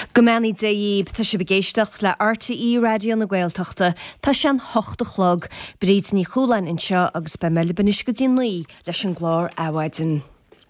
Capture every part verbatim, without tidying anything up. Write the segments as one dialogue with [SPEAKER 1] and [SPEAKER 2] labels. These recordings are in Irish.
[SPEAKER 1] Gomani Daib, tá sé begéisteach le R T E radio na Gaeltachta, tá sé an hochta chlog, bríd ní chúlain in seo agus be meile banis go dtí naí leis an glár áhaidin.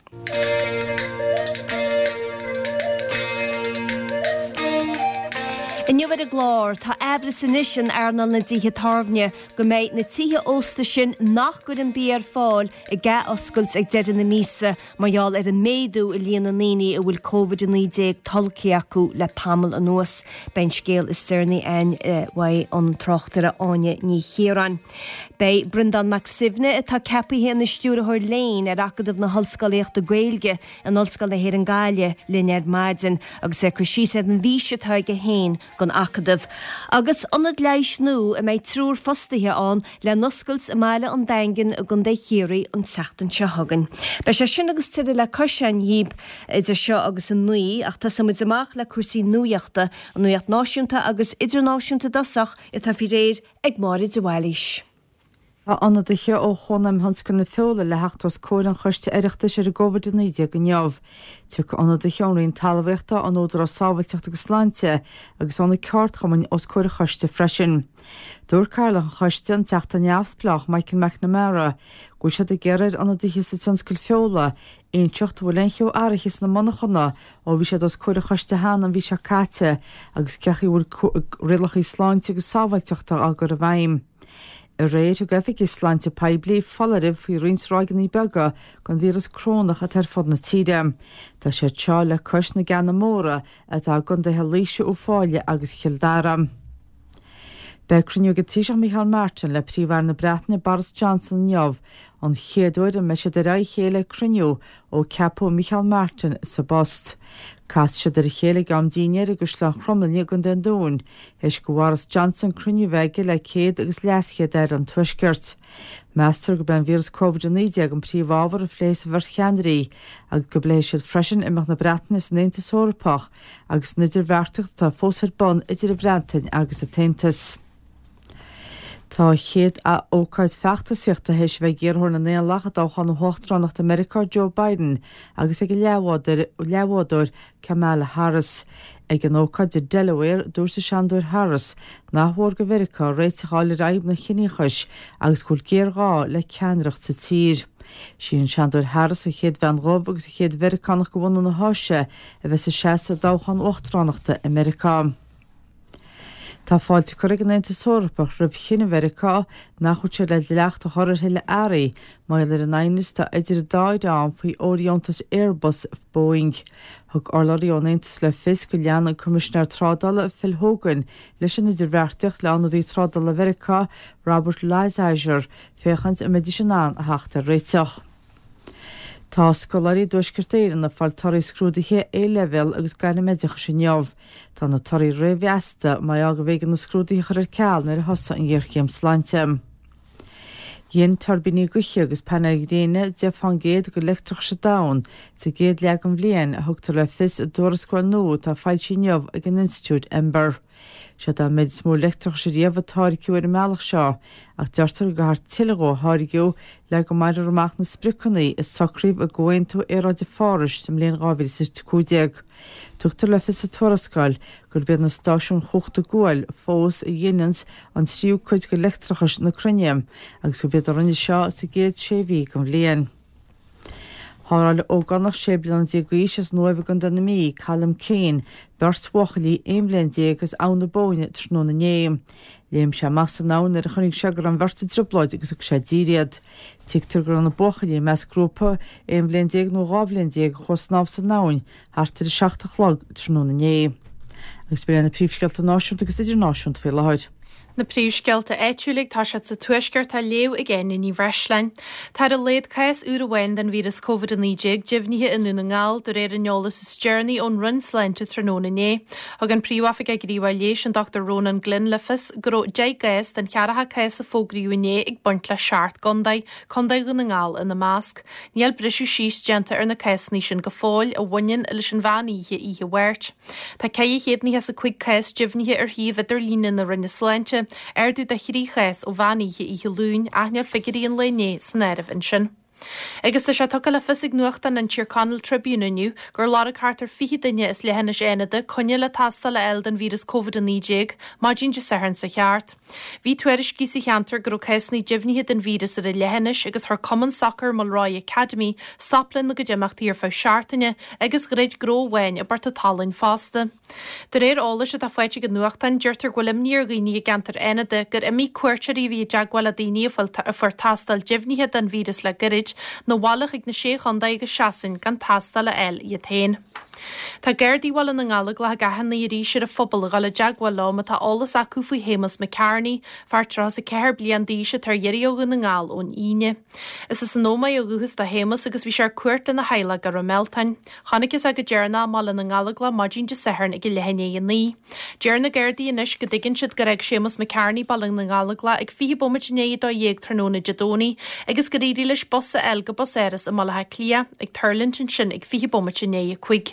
[SPEAKER 1] In nuad a glár, tá ehre san isin arnal na dtíthe tarmne go méid na títhe ósta sin nach go an bí ar fáil i g oscailt ag deidir na mísa marall ar an méadú i líana naoine a bhfuil COVID nineteen tolci acu le pamel an nuas ben scéal is steirní ein bhaid an trochttar a áine ní chéran. Bei Brendan McSivne atá cepaithe na stúra thir léin ar acadamh na hallscoileacht do Gaeilge an hallscoil na Héar an Gaile Lynette Maidin agus é chu síos an bhíse tá go héin gon acadamh. Agus anad leis nó a méid trúr fostathe an le noscailt a meile an daingin a gon dé chéirí an seachtain se hagan. Bei sé sin agus tiidir le cosisian híb idir seo agus an nuí ach tá samid amach le cuasaí nuíochta an nuíocht náisiúnta agus idirnáisiúnta dasach i tá fi réir ag máid a bhhailís.
[SPEAKER 2] Tá anna daiche ó chonam hanscan na feola le heachtas cóir an chuiste iireachta sé a COVID nineteen go neamh. Tu anna daicheonraíon talmhaíochta an ódar á sábhailteachta agus sláinte agus anna ceart chaman os cóir a chuiste freisin. Dúir Carla an chuiste an teachta neamhsplach Michael McNamara go sé de geirid anna daiche sa tionscail feola éon teocht bhfuil leitheo airichas na monachana ó bhí sé os cóir a chuiste hána an bhí se cáte agus ceachí bhfuil rilachaí sláinte agus sábhailteachta a gur a bhaim. A réir go gafic Islánte peblií fallaribh faoi rinsráganí bega gan vírus crónach a tar fod na tíide. Tá sé teo le cos na gana móra atá gon de helíise ó fáile agus childára. Becruniu go tíiseach Michael Martin le príomhhar na Breataine Boris Johnson neamh an chéadúir a meise de ra chéile cruniu ó ceapú Michael Martin sa bost. Cas se de chéile am díine agus le chromlaní gon den dún, heis go Boris Johnson cruniu bheige le céad agus leaschéad ar an tuisgurt. Meastar go ben vírus COVID nineteen an príomhábhar a phléis bhar cheandarí agus go bléis siad freisin imach na Breataine san Aontas Eorpach agus nidir bheartacht tá fósar bon idir a Breataine agus a Taontas. Tá chéad a ócáid feachtasíochta heis bheith géarthóir na néal lachad á chun hochtránacht America Joe Biden agus ag leabhádúir Kamala Harris. Ag an ócáid de Delaware dúir sa Seanúir Harris nachmhór go Mhiriceá réiteáil raibh na chiníchais agus gúil géarghá le ceanreacht sa tír. Sín Seanúir Harris a chéad bhean rob agus a chéad Mhiricánach go bhhainú na háise a bheith sa seasa dáchan ochtránachta America. Tá fáilte chuig an Aontas Eorpach roimh chinine Mhiriceá nach chuid sé le leacht a choir heile airí mail ar an aonas tá idir dáid an faoi óíontas Airbus Boeing. Thug orlairí ón Aontas le fis go lean an Commissioner Trádala Phil Hogan leis an idir bhearteach le anadaí Trádala Mhiriceá Robert Lighthizer féchant a mediisián a theachta réiteach. Tá scoláirí dúisgurtéir na fáiltarí scrúdaithe A-level agus gaiile méideach sin neamh. Tá na tarí réhheasta mai aga bhégan na scrúdaithe chuir ceall nar hosa an gghearchéim sláinte. Dhéon turbíní guiche agus pena ag déine de fan géad go leictrach se dain sa géad leag an bblion a thugtar le fis a dúrascáil nó tá fáiltí neamh ag an Institute Ember. Se dá méid smó leictrach sé riamh táiriciú ar meach seo ach deirtar go thar tiilegó háiriciú le go maidir amach na spriconaí is socríomh a ggóin tú éráide fáris sem léon gábhíil sa cúideag. Tugtar le fis a tuarascáil gur bead na stáisiún chuachta gúil fós a dhéanans an siú chuid go leictrachas na Cruinneam agus go bead a rinne seo sa géad sé bhí go léon. Háráil ó gannach sé blian diaghís as nuamh gan den na mí Callum Kane berswachalí éimblion agus anna bóine trnó na néim. Léim sé mas an nán ar a chunig segur an bhirta dribláid agus sé díriad. Títar gur an na bochalí mes grúpa éimblion nó gáblion chus náh san nán hartar i seachtach lag trnó na néim. Agus be na príomhsceilta náisiúnta agus idir náisiúnta fé lehaid.
[SPEAKER 3] Na príomhsceilta éitiúlaigh tá se sa tuisceart a léo i gcéine ní bhreislein. Tá a léad caias uair bhain den vírus COVID nineteen deimhnithe in lúna ngáil do réir an neolalas is journey ón run sleinte tróna né. Ag an príomhafik ag gríomha léis an Doctor Ronan Glynn Lefis go de gaias den cearacha caias a fógriú né ag buint le seart gondaid condaid go na ngáil in na másc. Níl brisú síos genta ar na caias ní sin go fáil a bhain leis an bhaníhe ihe bhairt. Tá caiigh héad ní has a cuig caias deimhnithe ar híomh idir lína na rinne sleinte Erdú de chiríchas ó bhaníe i lún aithnear figuríon lené san éirih in sin. Agus tá sé tucha le fisig nuachta an Tyrconnell Tribune gur lára cartar fihi duine is lehanna éanada conne le tastal le el den vírus COVID níé, má dín de sahann sa cheart. Bhí tuairis cí sa cheantar gur chéisní jimnithe den vírus ar a lehannis agus th Common Soccer Mulroy Academy stoplan na go dimachtaí ar fá seaartaine agus réid gróhhain a barta talin fásta. De réir álas a tá fáite go nuachtain deirtar golim níor ghoí gantar aonada gur imi cuairteí bhí deagháil a daoine a fuair tastal jimnithe den vírus le gorid nó bhálach ag na sé chunda agus seasin gan tastal le eil i tain. Tá geirdíhil na ngala le gahan na rí siar a fphobal a gal le deagháil lá a tá álas acu faoi hémas me cearní fartrás a ceir blian díise tar dhéiríoga na ngáil ón ine. Is is an nómaid a guchas de hémas agus bhí sear cuairt in na heile gar a meltain. Chanagus a go dearna má le na ngala le maidín de sehar ag lehanné a ní. Dear na geirdí inis go dtiginn siad go raibh sémas me cearní balang na ngala le ag fi bomitné dó dhéag tróna dedóní agus go ríí leis bosa el go boséras a malathe clia ag tarlint sin ag fi bomitné a chuig.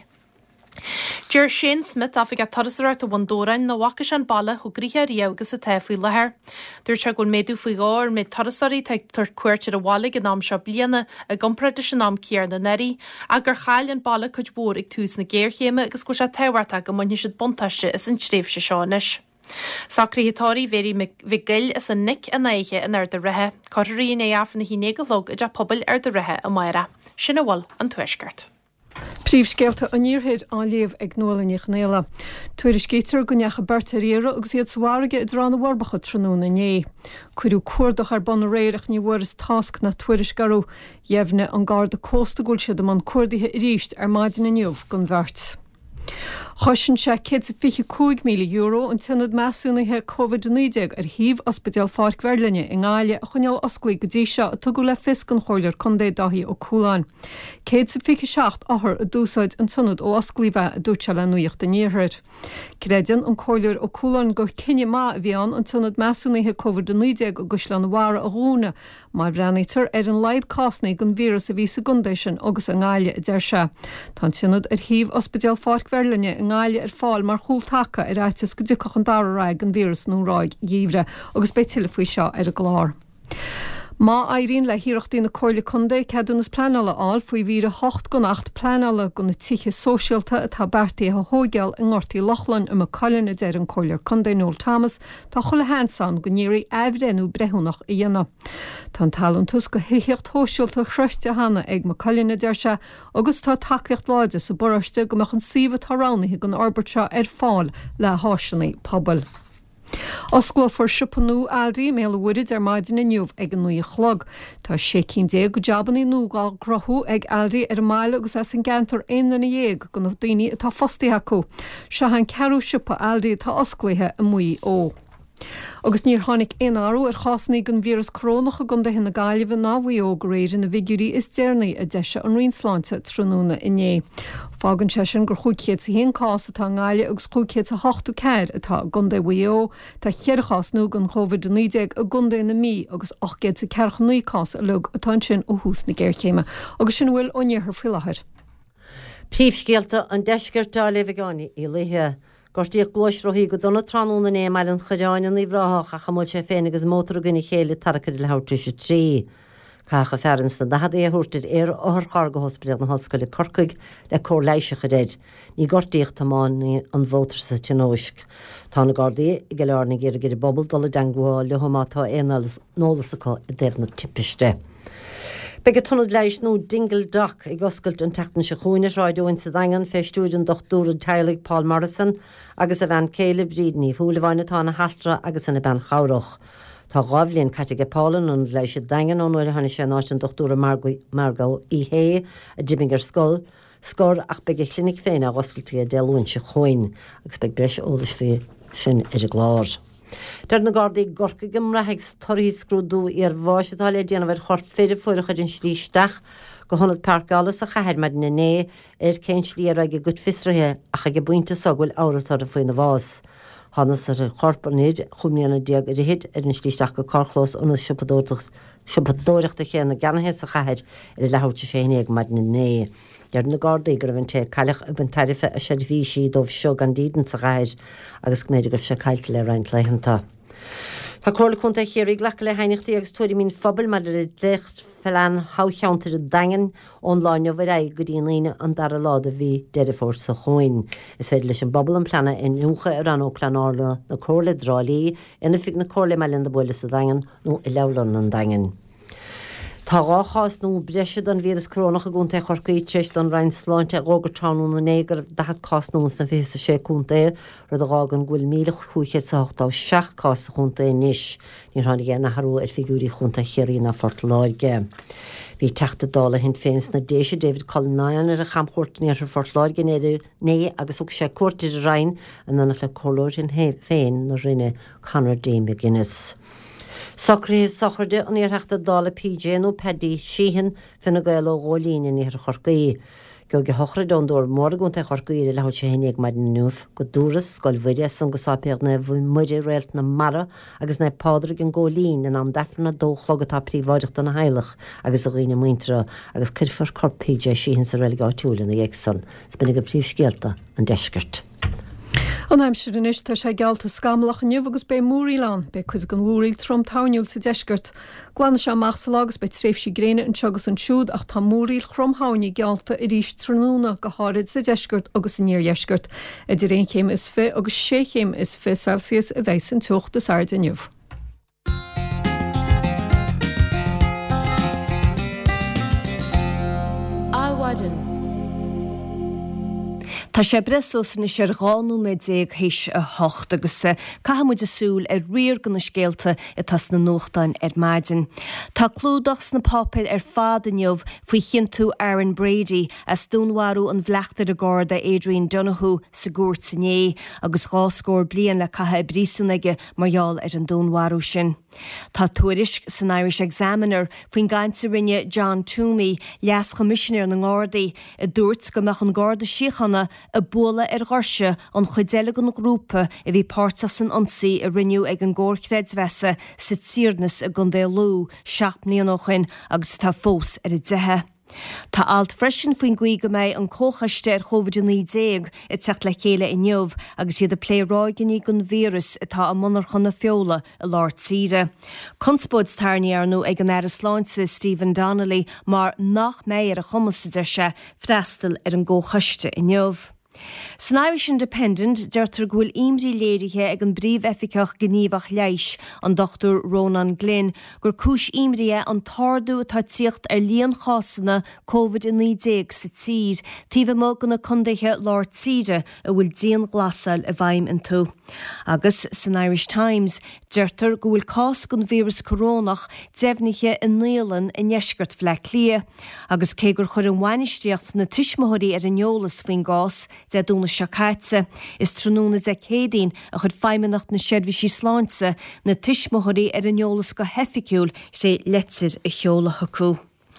[SPEAKER 3] Deir Shane Smith a fig a tarasart a bhandórain na wachas an balla chu gríthe riagus a tefuí lethir. Dúir se gon méadú faoi gáir mé tarasarí teag tar cuairtir a bhála an am seo bliana a gomprada sin am céar na neri, a gur chail an balla chuid bór ag tús na géirchéime agus go se tehharta go maine siad bontaiste is an stréh se seánis. Sacrítháí véri vi gill is an nic a naiche in ar de rethe, choirí é afan na hí négalog a de pobl ar de rethe a maira. Sinna bhil an tuisgart.
[SPEAKER 4] Príomhscéalta an níorthéad an léomh ag nólainich néile. Tuairis géitir goneacha bertaríire agus iad swaige i dránna warbacha tróna né. Cuirú cuardach ar ban réireach ní bhhuiras tasc na tuairis garú dhéimhne an garda cósta gúil siad am an cuardaithe ríist ar maidin na nniuh gon bhirt. Chosin se cé fiche cúig míle euro an tunad measúnathe COVID nídéag ar híomh ospidéal Fáirc Mheirlinne in Gáile a chuneal osclaí go dtí seo a tugu le fisc an choilir chundé dathí ó Cúláin. Cé sa fiche seacht áthar a dúsáid an tunad ó osclaíbhe a dúte le nuocht a níorthir. Creidean an choilir ó Cúláin gur cinenne má a bhíán an tunad measúnathe COVID nídéag a guslan bhhara a rúna, mar breannítar ar an leid cásnaí gon vírus a ví sa gundéisisin agus an Gáile a d se. Tá tunad ar híomh ospidéal Fáirc Mheirlinne Gáile ar fáil mar chúltacha ar áitis go dúcach an dáráig an vírus nóráig dhíomhre agus béitiile faoi seo ar a glár. Má éiríonn le híireachtaí na cóirla chundé ceadúnas pleanala áil faoi bhíre hocht go nacht pleanala go na tíche sóisialta atá bertaí a thógeal in ngortaí Lochlan am a coilin a d an cóilir chundé Noel Thomas tá chula hensan go níirí éhrenú brethúnach i dhéana. Tá talantas go hiíocht thóisialta chreiste hana ag ma coilin a d se agus tá takeocht láide sa boriste go meach an siomh táránathe gon orbertse ar fáil le háisinaí pobl. Oscla for sipanú aldaí mé bhuiid ar maidin inniuh ag an nuí chlog. Tá sé cin dé go jabaní núgáil grothú ag aldaí ar máile agus as an gantar aon na dhéag go daoine atá fostaí acu. Se an ceú sipa aldaí tá osclaithe a muí ó. Agus níor tháinig inárú ar chásnaí gon vírus corónacha gon de hinna Gáileh náhí ó go réidir na vigúí is déirnaí a deise an rionsláinte tróna inné. Fágan se sin gur chuúchéad sa hén cás atá Gáile agus chuúchéad sa hochtú ceir atá gundé bhó tá cheirchásnú gon COVID nídéag a gundé na mí agus ochgéad sa ceirch nuícás a lug atá sin ó hús na géirchéime, agus sin bhfuil oníorthar filathir.
[SPEAKER 5] Príomhscéalta an deisceirtá lehegáí i lethe. Gortí glóisroí go donna tránúna é meile an choráin í bhráth a chamúil sé féin agus mótar gunna chéile tarcha le háirtí sé trí. Cacha fearansta da had é thuirtir ar áth charga hospidal na hallscoile Corcaig le cór leisecha réid. Ní gortíocht tamáin an bhótar sa tinóisc. Tá na Gardaí i go learna gur gur bobbal dola dangháil le thomátá éanalas nólasachá i d déirna tippiste. Bege tunnad leis nó dingle dach ag oscailt an teachtain se chuoine ráidúin sa dagan feistúid an dochtúra teilig Paul Morrison agus a bhean céile brídní fúla bhainetá na hastra agus in a ben chárach. Tá gábhlíonn caite Paulan an leis se dagan an nuair haine sé náis an dochtúra Margó i hé a Dibingar Scoil, scór ach bege clinic féin a oscailtí a déúin se chuoin agus beg breis ólas fé sin ar a glár. Der na Gardaí gorca gimraigh torí scrúdú ar bháisitá le déanamh chort féidir fuirecha den slíisteach go honad parkálas a chahead me na né ar cén slí ar aige gut fisrathe a cha go buinte sagúil áratar a faoin na bhás. Hannas ar chorpaníd chumníanana diaag ar hid ar an slíisteach go carchlós onas sipadóireachta chéanna ganathe a chahead ar lehailte sé ag me na né. Der na Gardaí gur bhain te cailech a ban tarife a séad bhí si dómh seo gan dídan sa chaid agus méidir gur se caiilte le reint leihananta. Tá chola chunta chéir ghlach le hainechtaí agus tuairí mín fphobal mar le drecht fellan hácheantar a dagan online bhar é go dtíon an dar a láda bhí deidir fór sa chuin. Is féidir leis an bobbal an plana in nucha ar an ó planála na cóla drálíí ina fi na cóla meilin de buile sa dagan nó i lelan an dagan. Tá ráchás nó breisiad an víras crónach a gúnta chorcaí teist an rein sláinte rógur tránú na négar dahad cás nó san fé sa sé cúnta rud a rágan ghfuil míle chuúché sachtá seach cás a chunta níis ní hána gé na harú ar figúrí chunta chéirí na fort láige. Bhí teachta dála hin féins na déise David Colnayan ar a chamchórtaí ar fort láige néidir né agus ug sé cuairtir a rein an anna le choir hin féin na rinne Conor Déime Guinness. Sacré sacharde an éarachta dála P J nó pedí síhan finna gail ó ghólín in ar chorcaí. Go go hochra dondúir mórgúnta chorcaí le sé hénig mar nuúh go dúras scoil bhuiide san go sápéad na bhfuil muidir réalt na mara agus na pádra an ggólín in am defna dóchlogatá príomháideachta na heilech agus a riine muintre agus cirfar corp P J síhan sa reiligáitiúla na dhéagsan. Sbinnig go príomhscéalta an deisgurt.
[SPEAKER 4] An aimsir in is tá sé gealta scamlach an nniuh agus be múríán be chuid an bhúriil trom tániuúil sa deisgurt. Glána se amach sa lágus be tréifh sí gréine an tegus an siúd ach tá múríil chromtháiní gealta i ríis trúna go háid sa deisgurt agus in níorheisgurt. Idir réon chéim is fi agus sé chéim is fi Celsius a bheits an tucht de saird aniuh.
[SPEAKER 3] Áhaidan.
[SPEAKER 1] Tá sé bresos na sé gáú mé déag héis a hocht agus caihamid asúl ar riir gan na scéalta i tas na nóchtáin ar maidin. Tá clúdachs na papil ar fád aniuh faoi chinú Aaron Brady as dúnharú an bhleachtar a gáda Adrian Donahue sa gúirt sanné agus gáscóir blian le cathe brísúnaige marall ar an dúnharú sin. Tá tuairis san Irish Examiner faoin gainte rinne John Toomey leas commissioner na Gardaí a dúirt go meach an Garda síochanna a bóla ar gharse an chuidéile an grúpa a bhí páirta san ansaí a riniú ag an ggóirchréidmhesa sa tíornas a gundé lú seaachnaíonochin agus tá fós ar i dtithe. Tá alt freisin faoin gcuí go méid an cóchaiste ar chóvid ní déag i techt le chéile i neomh agus iad a pléráigení gon vírus atá an monarchan na feola a láir tíre. Conspóid tarníarnú ag an air sláinte Stephen Donnelly mar nach méid ar a chumas idir se freistal ar an cóchaiste i neomh. San Irish Independent deirtar gúil imrí léirithe ag an bríomh efficach gníomhach leis an Doctor Ronan Glynn gur cúis imrithe an tardú atá tíocht ar líon chásanna COVID nineteen sa tír, tíomh mó gona condaithe láir tíre a bhfuil díon glasáil a bhaim an tú. Agus san Irish Times deirtar gúil cás gon vírus corónach defnithe in Nílan in neisgurt fleck lia, agus cé gur chur an bhainisteocht na tuismothirí ar an eolas faoin gás de dúna seáite is trúna de cédín a chud feimimenacht na seirbhísí sláinte na tuismothirí ar an eolas go heficiúil sé letir a cheolatha acu.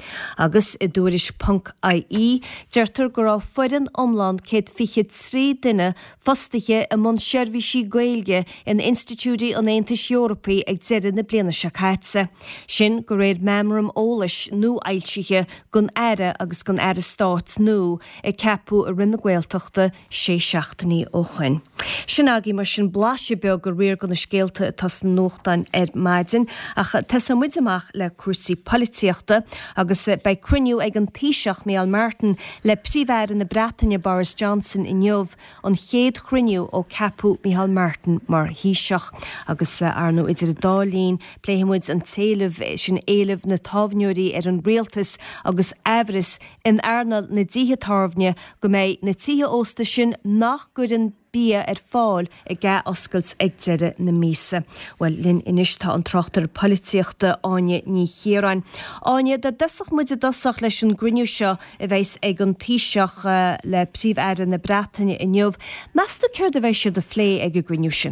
[SPEAKER 1] Agus i dúiris Punk I E deirtar go rá foireann omláin céad fiche trí duine fostaithe a món seirbhísí gaeilge in Institútaí an Aontais Eorpaí ag deireadh na bliana seáite. Sin go réad memram ólais nó ailsithe gon aire agus gon aire stát nó ag ceapú a rinne Gaeltachta sé seachtaí ó chuin. Sin agé mar sin blaise beag gur riir gona scéalta tas na nóchtáin ar maidin ach tas muid amach le cuasaí polítíochta agus bei cruniú ag an tíiseach Micheál Martin le príomhhéir na Breataine Boris Johnson in neomh an chéad cruniú ó capú Micheál Martin mar híiseach agus arnú idir a dálín pléimiid an téileh sin éileh na tábhnúirí ar an rialtas agus ehris in airnal na dtíthe tábhne go méid na títhe ósta sin nach gudann bia ar fáil i gá oscailt ag deire na mísa. Well, linn inistá an trochttar polítíochta áine ní chéarain. Áine de dusach muide dosach leis an griniú seo a bheits ag an tíiseach uh, le príomh-aire na Breataine in neomh. Measta céir de bheith siad a phlé ag a griniú sin?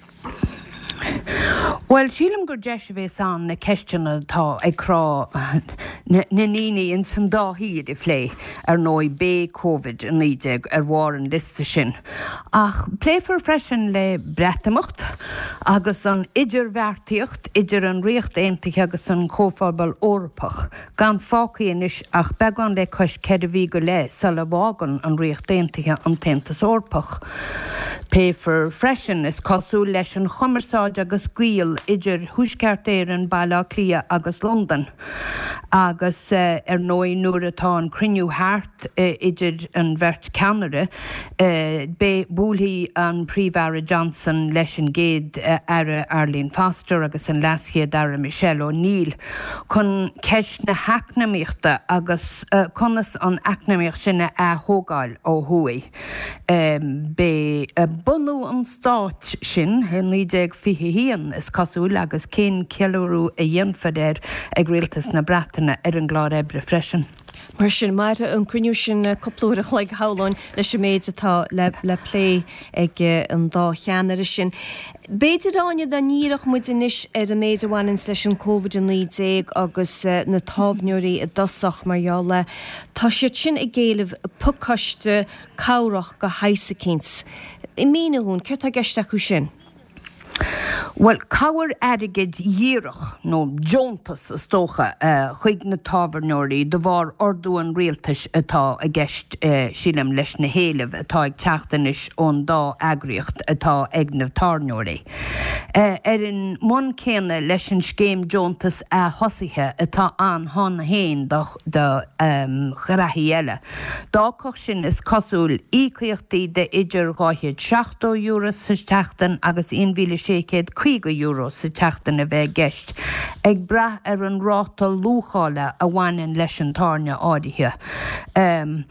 [SPEAKER 6] Well, sílam gur deis bhéh san na ceistena tá ag crá na níní in san dáhíad i phlé ar nói bé COVID an nídeag ar bhar an lista sin. Ach pléfar freisin le breatamocht agus an idirmheartaíocht idir an riocht aontaithe agus an cófábal Eorpach gan fácaíonis ach beagán le cois cead a bhí go le sa le bhágan an riocht aontaithe an Tentas Eorpach. Péfar freisin is cosú leis an chomarsáid agus cuil idir thuisceartéireann bailá clia agus London. Agus uh, ar nói nuair atá an criniú háart uh, idir an bheirt Canada, uh, be búlí an príomhhara Johnson leis an géad uh, ara Arlene Foster agus an lasciad ara Michelle O'Neill chun ceis na heacnamíochta agus uh, conas an eacnamíocht sinna a thógáil ó thuaí. Um, be uh, bunú an stáit sin hen lídeag fiche hían is cosúil agus cén ceúrú a dhéanfadéir ag rialtas na Bretainna ar an gláir ebre freisin.
[SPEAKER 1] Mar sin maire an cruinniú sin coplúach le hálainn leis sem méid atá le le lé ag an dá cheanar sin. Béidir aine den níireach mu inis ar a méid bhhain leis an COVID nineteen agus na tábhnúirí a dosach marheála. Tá siad sin i ggéalamh pucaiste cabhrach go haisacíns. I mína hún, ceir tá geisteach chu sin?
[SPEAKER 6] Well, cabhar airgid díirech nó Jontas is tócha uh, chuig na tábharnóirí de bhar ordú an rialtas atá a gceist uh, sílam leis na héalamh atá ag teachtanis ón dá agriocht atá ag na tárnóirí. Uh, ar an món céine leis an scéim Jontas a hosaithe atá an hána héin de um, chraithí eile. Dá coch sin is cosúil ícíochtaí de idir gáithe seachtó euro sa teachtain agus one mhíle sécéad chuig euro sa teachtain a bheith gceist. Ag brath ar an rátal lúchála a bhhainn leis an tárne áirithe. Um,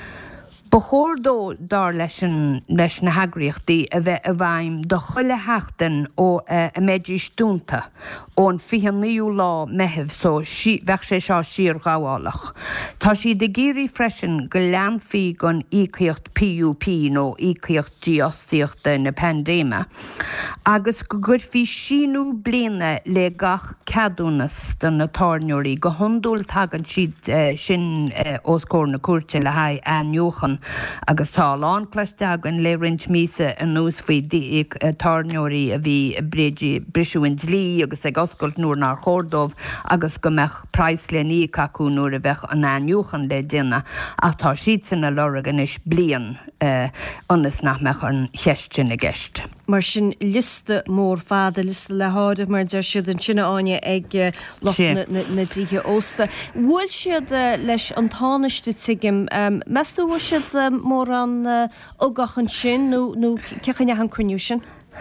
[SPEAKER 6] Bechórdó dar leis leis na hagraíochtaí a bheith a bhaim do chuile heachtain ó uh, a méidí stúnta ón fiche níú lá meitheamh so si, bheith sé seo sír gáhálaach. Tá si de géirí freisin go leanfaí gon ícíocht P U P nó ícíocht díostíochta na pandéma. Agus go gurfí sinú bliana le gach cadúnas don na tárnúirí go hundúil tagan siad uh, sin uh, os cór na cuairte le haid anniuchan agus tá lán cleisteagan le rint mísa an nús faoi díag tárnóirí a bhí brisúin dlí agus ag oscailt nuair nar chórdómh agus go meach price le ní cacu nuair a bheith an anniuchan le déine ach tá siad sanna leragan is blian uh, anas nach meach an cheistin a gceist.
[SPEAKER 1] Mar sin liste mór fada liste le háidir mar deir siad an sinna áine ag loch na dtíthe ósta. Bhfuil siad leis an tánaiste tuigim, measú bhfuil siad mór an ógachan sin nó cechan an cruinniú sin?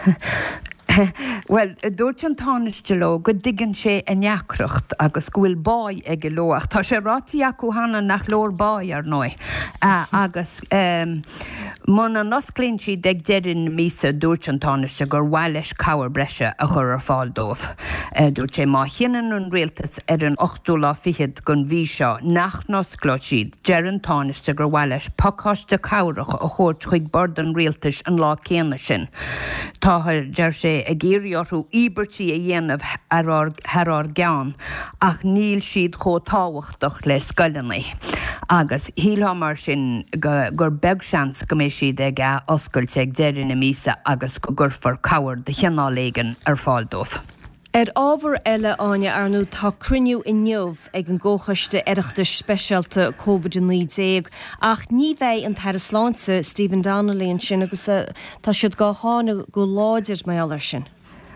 [SPEAKER 6] Well, dúirt an tánaiste leo go dtigann sé a neacrocht agus bhfuil báid ag loach. Tá sé rátaí acu hana nach leor báid ar nói. Uh, agus um, man an osclainn siad ag deireadh mísa dúirt an tánaiste gur bhfuil leis cabhar breise a chur ar fáil dómh. Uh, dúirt sé má chianan an rialtas ar an ochtú lá fichiid gon bhí seo nach nosclaid siad deir an tánaiste gur bhfuil leis pacáiste cabhrach a chóirt chuig bord an rialtas an lá céanna sin. Tá deir sé a géiríorthú íbertí a dhéanamh ar geán ach níl siad chó táhachtach le scoileannaí. Agus hílá mar sin gur beg seans go mé siad ag a oscailt ag deireadh na mísa agus go gurfar cabhar de cheanáléigean ar fáil dómh.
[SPEAKER 1] Er ábhar eile áine arnú tá cruinniú inniuh ag an ggóchaiste iireachtas speisialta COVID nineteen ach ní bheith an Tarasláinte Stephen Donnelly an sin agus tá siad gá chána go láidir maiall ar sin.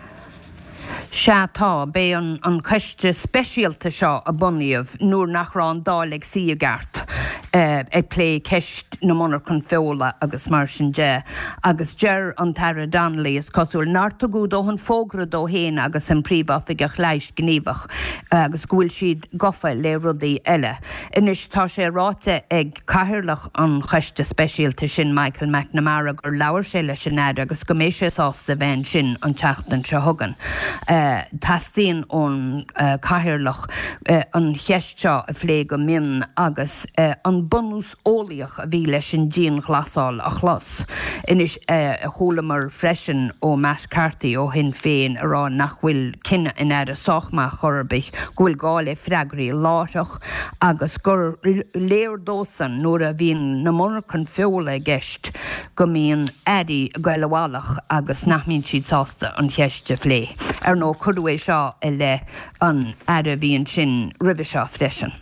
[SPEAKER 6] Se tá bé an, an ceiste speisialta seo a buníomh nuair nach rán dálaigh si a gart uh, ag lé ceist na munar chun feola agus mar sin de agus deir an Tara Donnelly is cosúil náirta gúd ó an fógra dó héin agus an príomhafig a chléis gníomhach agus gúil siad gofa le rudaí eile. Inis tá sé ráte ag caithearlach an ceiste speisialta sin Michael McNamara gur leabhar sé leis sin éad agus go mé sé sásta bhein sin an teachtain se thugan. Uh, Tastíon ón uh, caithearlach uh, an cheisteo a phlé go min agus uh, an bunús ólaíoch a bhí leis an díon ghlasáil a chlas. Inis uh, a cholamar freisin ó Matt Carthy ó hin féin ará nach bhfuil cinenne in air a sochmach chorbich bhfuil gáil é freigraí láireach agus gur léirdósan nuair a bhíon na munar chun feola gceist go míon éirí gailehálaach agus nach míonn siad sásta an cheiste phlé. Ar nó cudú é seo i le an air a bhíonn sin ribh seo freisin.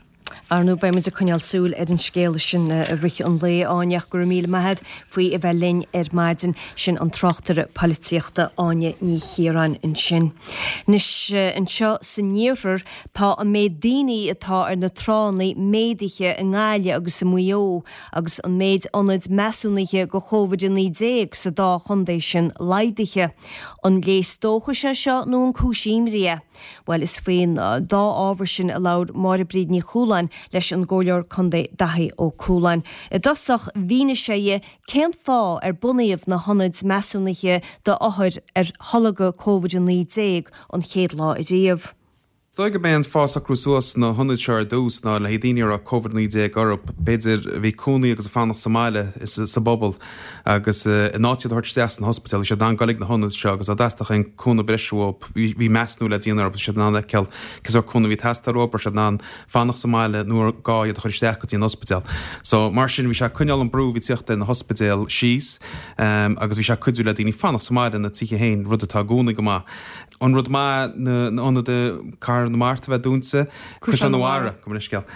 [SPEAKER 1] Arnú be muid a chuneal súil ar an scéala sin a riche an lé áineach gur míle mahead faoi a bheith linn ar maidin sin an trochttar políochta áine ní chéran in sin. Nis an seo san níorar tá an méid daoine atá ar na tránaí méidiche an gáile agus sa muo agus an méid anid meúnaiche go COVID-19 sa dá chundéis sin leidiche. An lééis dócha se seo nó an cúsíimria. Well is féin dá ábhar sin a laud mar a bríd ní chúlain leis an ggóleor chundé dathí ó cúlain. I dasach bhíne séie cén fá ar bunaíomh na honid meúnaiche de áthir ar thalaga COVID-19 an chéad lá i dtíobh.
[SPEAKER 7] Stoig go ben fása cruúsas na hundred seir dús ná le hédíine a COVID-19 Europa beidir bhí cúnaí agus a fánach Somáile is sa bobbal agus in áitiad thuirt steas an hospital sé dá galig na hundred seo agus a dastach an cúna breisiú bhí measnú le díana sé ná leceil cos ar cúna bhí testarrópa sé ná fánach Somáile nuair gáiad a chuir steach go tíon hospital. So mar sin bhí se cuneal an brú bhí tíochta in na hospital síos agus bhí se cuiú le daoine fánach Somáile na tíe héin rud atá gúna go má. An rud má na de car na Marta bheith dúnsa chus an nóhara go mar isceal.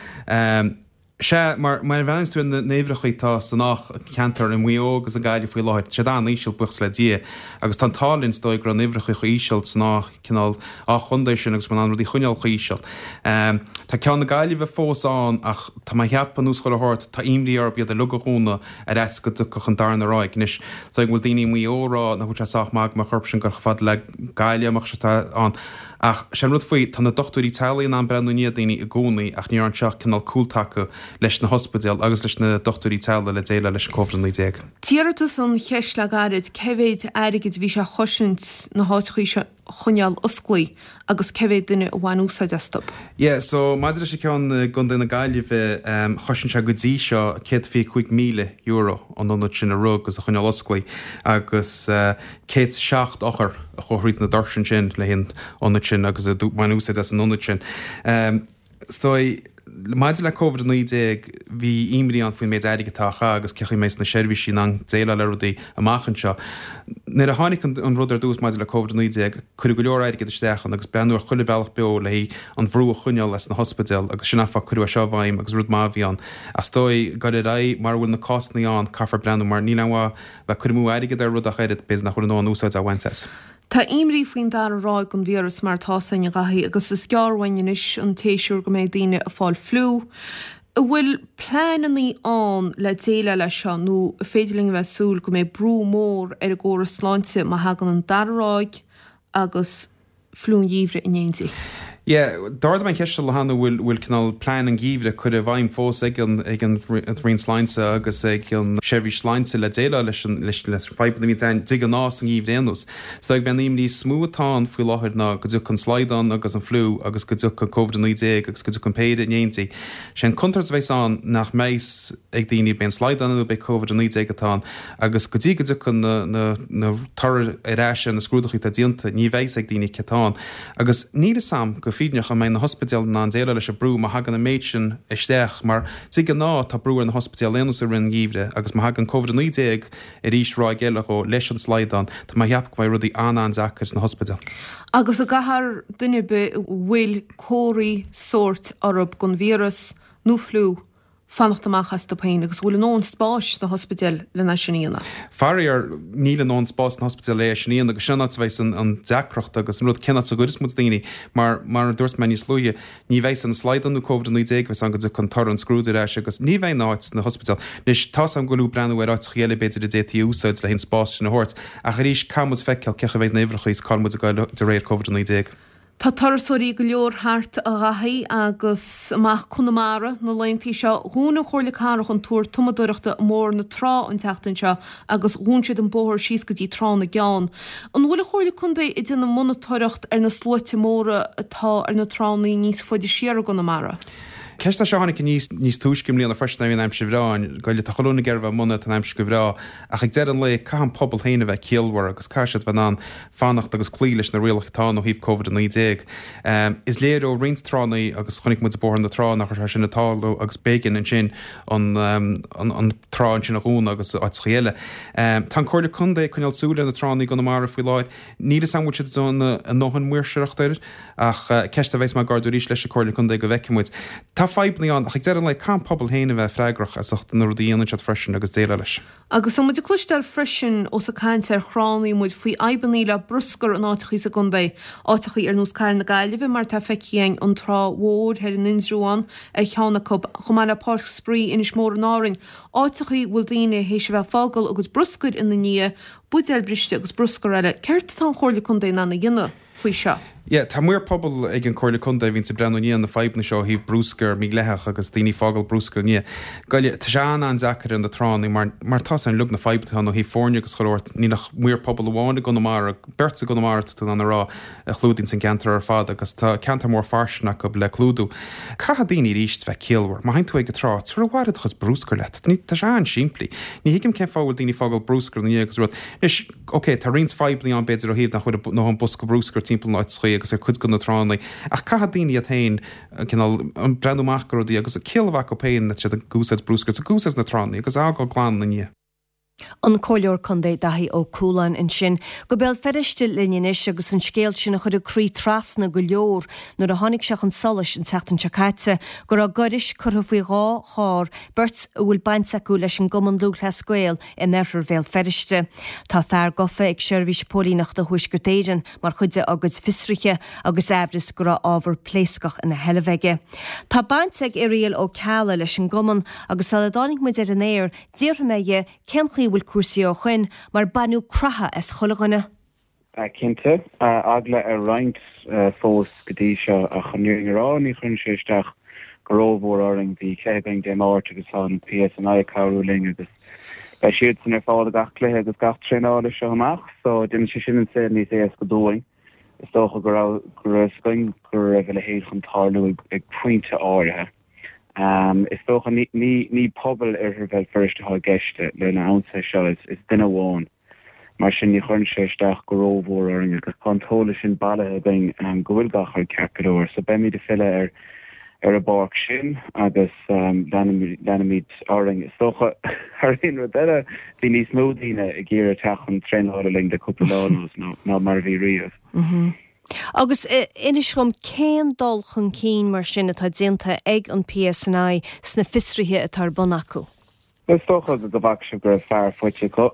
[SPEAKER 7] Se mar mar bhhainstú na néomhreachaítá san nach ceantar in mhuió agus an gaiile faoi láid sé dá íseil buchs le dí agus tá tálinn dóid gur néomhreacha chu íseil san nach cinál á chundéis sin agus man an rudí chuineáil chu íseil. Tá cean na gaiile bheith fósán ach tá mai heappa nús chuil athirt tá imlíar bead a lugaúna a eis go ducha an darna ráig níos so bhfuil daoine mhuiórá na bhúte saach mag mar chorp sin gur fad le gaiile amach se an. Ach sem rud faoi tá na dochtúí talíonn an brenn ní daoine i gcónaí ach níor an seach cinál cúltacha leis na hospital agus leis na dochtúí teala le déile leis COVID-19.
[SPEAKER 3] Tíartas an cheis le garid cehéid airigid bhí se choisint na háitchaí se chuneal osclaí agus cehéid duine bhhain úsáid stop.
[SPEAKER 7] Yeah, so maidir sé ceann gon na gaiile bheith um, choisint se go dtí seo cé fé chuig míle euro an anad sin a rug agus a chuneal osclaí agus uh, cé seacht ochar a chothríd na darsin sin le hin anad sin agus a dúphain úsáid as an anad sin. Um, stoi Maidir le COVID-19 bhí imrí an faoin méid aigetácha agus cechaí mééis na seirbhísí an déile le rudaí amachchan seo. Ní a tháinig an rudar dús maidir le COVID-19 chuir go leor aige isteachan agus beanúir chuile bealach beo le an bhrú a chuineáil leis na hospital agus sinnafa chuú a seomhhaim agus rud máhíán. A stoi go ra mar bhfuil na costnaí an caafar breanú mar ní leha bheith chuirmú aige ar rud a chéad bez nach chuir nó an úsáid a bhaintes.
[SPEAKER 3] Tá imrí faoin dar rá an vírus mar tásain a gaí agus is cearhhainis an téisiúr go méid daine a fáil flú. Bhfuil plánaí an le déile lei seo nó féidirling bheith súil go méid brú mór ar a ggóra sláinte má hagan an darráig agus flún díomhre inéintí.
[SPEAKER 7] Yeah, dáir mein ceiste le hanna bhfuil bhfuil cinál plán an gíomhre chud a bhaim fós ag an ag an rion sláinte agus ag an seirbhí sláinte le déile leis leis leis feipa mí dig an nás an gíomh déanús. Sta ag ben ní smútáin faoi láthir ná go dú an sláidan agus an flú agus go dú an COVID-19 agus go dú an péide inéintí. sé an contart bhéis an nach méis ag daoine ben sláidanú be COVID-19 atá agus go dtí go dú na tar aráise na scrúdachaí a dionanta ní bhéis ag daoine cetáin agus ní sam go fíneach a mé na hospital ná an déile leis a brú má hagan na méid sin isteach mar tí go ná tá brú an na hospital léanús a rinn gíomhre agus má hagan COVID-19 i ríis rá geile ó leis an sláidan tá má heap go bhfuil rudí anna an zachas na hospital.
[SPEAKER 3] Agus a gahar duine be bhfuil cóirí sort arab gon vírus nó flú fannacht amach as pain agus bhfuil an spáis na hospital le naisiíana.
[SPEAKER 7] Farir níle an spás na hospital le sinníana agus sinna bhéis an deachreacht agus an rud cinna a goris mu daoine mar mar dúirt me níos slúide ní bhéis an sláidanú COVID-19 bheits an go chu tar an scrúdú éis agus ní bhéh náit na hospital. Nis tá an goú brenn ar áit chéile beidir dé úsáid le hinn spás sin na hort a chu ríis camus feiceil cecha bhéh néhrechaís calmú de réir COVID-19.
[SPEAKER 3] Tá tarasóí go leor háart a rathaí agus amach chunamara na leontí seo húna chóirla carach an túir tumadúireachta mór na trá an teachtain seo agus húnsead an bóthir síos go dtí trá na geán. An bhfuil chóirla chunda i dtí na monatóireacht ar na slóite móra atá ar na tránaí níos foiidir siar go namara.
[SPEAKER 7] Ceiste se hánig níos níos túiscim líon na freisna bhíon aimim sibhráin, goile tá choúna ggéirbh muna an aimim go bhrá, ach ag dead an le caian pobl héine bheith céalhhar agus caiisiad bhan fannacht agus clí leis na rialachtáin ó híh COVID-19. Um, is léir ó rintránaí agus chunig mu bór na trá nach chu sin natáú agus bégan an sin an an trán sin naún agus áit chéile. Um, tá chuirla chunda chuneal súla na tránaí go na mar faoi láid, ní samú si donna an nóhan muirseachtair ach ceiste bhééis mar gardúéis leis a chuirla chunda go bhheicemuid. Tá feibní an ag dean le cá pobl héana bheith freigrach a socht na rudíana se freisin agus déile leis.
[SPEAKER 3] Agus som de clustal frisin os a kaint ar chránaí muid faoi aibaní le bruscar an áitií sa gundé áitií ar nús cair na gaiileh mar tá fechéin an trá hór her an insrúán ar cheanna cub chumana park sprí inis mór an áring áitií bhfuil daine hééis se bheith fágal agus bruscuid in na ní budeil briste agus bruscar eile ceirt tá chóirla chun na na dhéine faoi seo.
[SPEAKER 7] Yeah, tá muir pobl ag an choirla chunda hín sa brenn ní an na feibna seo híh brúscar mí lethach agus daoine fágal brúscar ní. Gaile teanna an zachar an de trán mar mar tá an lug na feibtá nó hí fórne agus choirt ní nach muir pobl bháinna go mar bersa go mar tú an rá a chlúdín san cantar ar fád agus tá ceanta mór farsna go le clúdú. Ca daoine ríist bheith céalhar, má hain tú ag go trá tú bhhaad chus brúscar le. Ní tá se an siimplí. Ní hiigim cé fáil daoine fágal brúscar ní agus rud. Is oké, tá rins feiblaí an beidir ó híad nach chuid nó an busca brúscar timppla áit sché agus ar chud go na tránlaí. Ach ca daoine a tain an brandúachgur dí agus a cilhha go péin na a gúsas brúscar a gúsas na tránlaí agus ágáil glán na ní.
[SPEAKER 1] An choileor chundé dahí ó cúlain in sin, go bell ferriiste linis agus an scéal sin a chud arí trasna go leor nuair a tháinig seach an solas an teachtain tecaite, gur a goris chutha faoi rá chár burt bhfuil baint acu leis an goman lú le scoil in erfar bhéal ferriiste. Tá fear gofa ag seirbhís pólí nach do thuisgur déidir mar chuide agus fisriche agus ebris gur a ábhar pléiscach ina helleveige. Tá baint ag irial ó ceala leis an goman agus a dánig muid ar an éir díortha méige cenchaí bhfuil cuasaí ó chuin mar banú cratha is chulaganna.
[SPEAKER 8] Cinnte agla ar roinnt fós go dtí seo a chuníorrá ní chun séisteach go rómhór áring bhí chéing dé máirt agus an P S N I cabhrúling agus bei siad san ar fád a gach cluthe agus gach tréála seo amach, so duine sé sin an sé níos é go dóing. Is tócha gur gur scoin gur a bheith le héad chun tarlú ag pointe áirithe. Um, is toch ní ní pobl ar bheith first há geiste le na ansa seo is is duine bháin mar sin ní chun séisteach go rómhór áring agus contóla sin bailthe ben an go bhfuil gachar ceapúir, so ben míad a fiile ar ar a barc sin agus um, lenimid áring is tócha ar in rodile bhí níos módíine i ggéar techan tréáling de cúplaánús ná mar bhí riamh.
[SPEAKER 1] Agus inis chum céan dul chun cín mar sin atá déanta ag an P S N I sna fisrithe atá bon acu.
[SPEAKER 8] Is tócha go bhhac se gur fear foiite go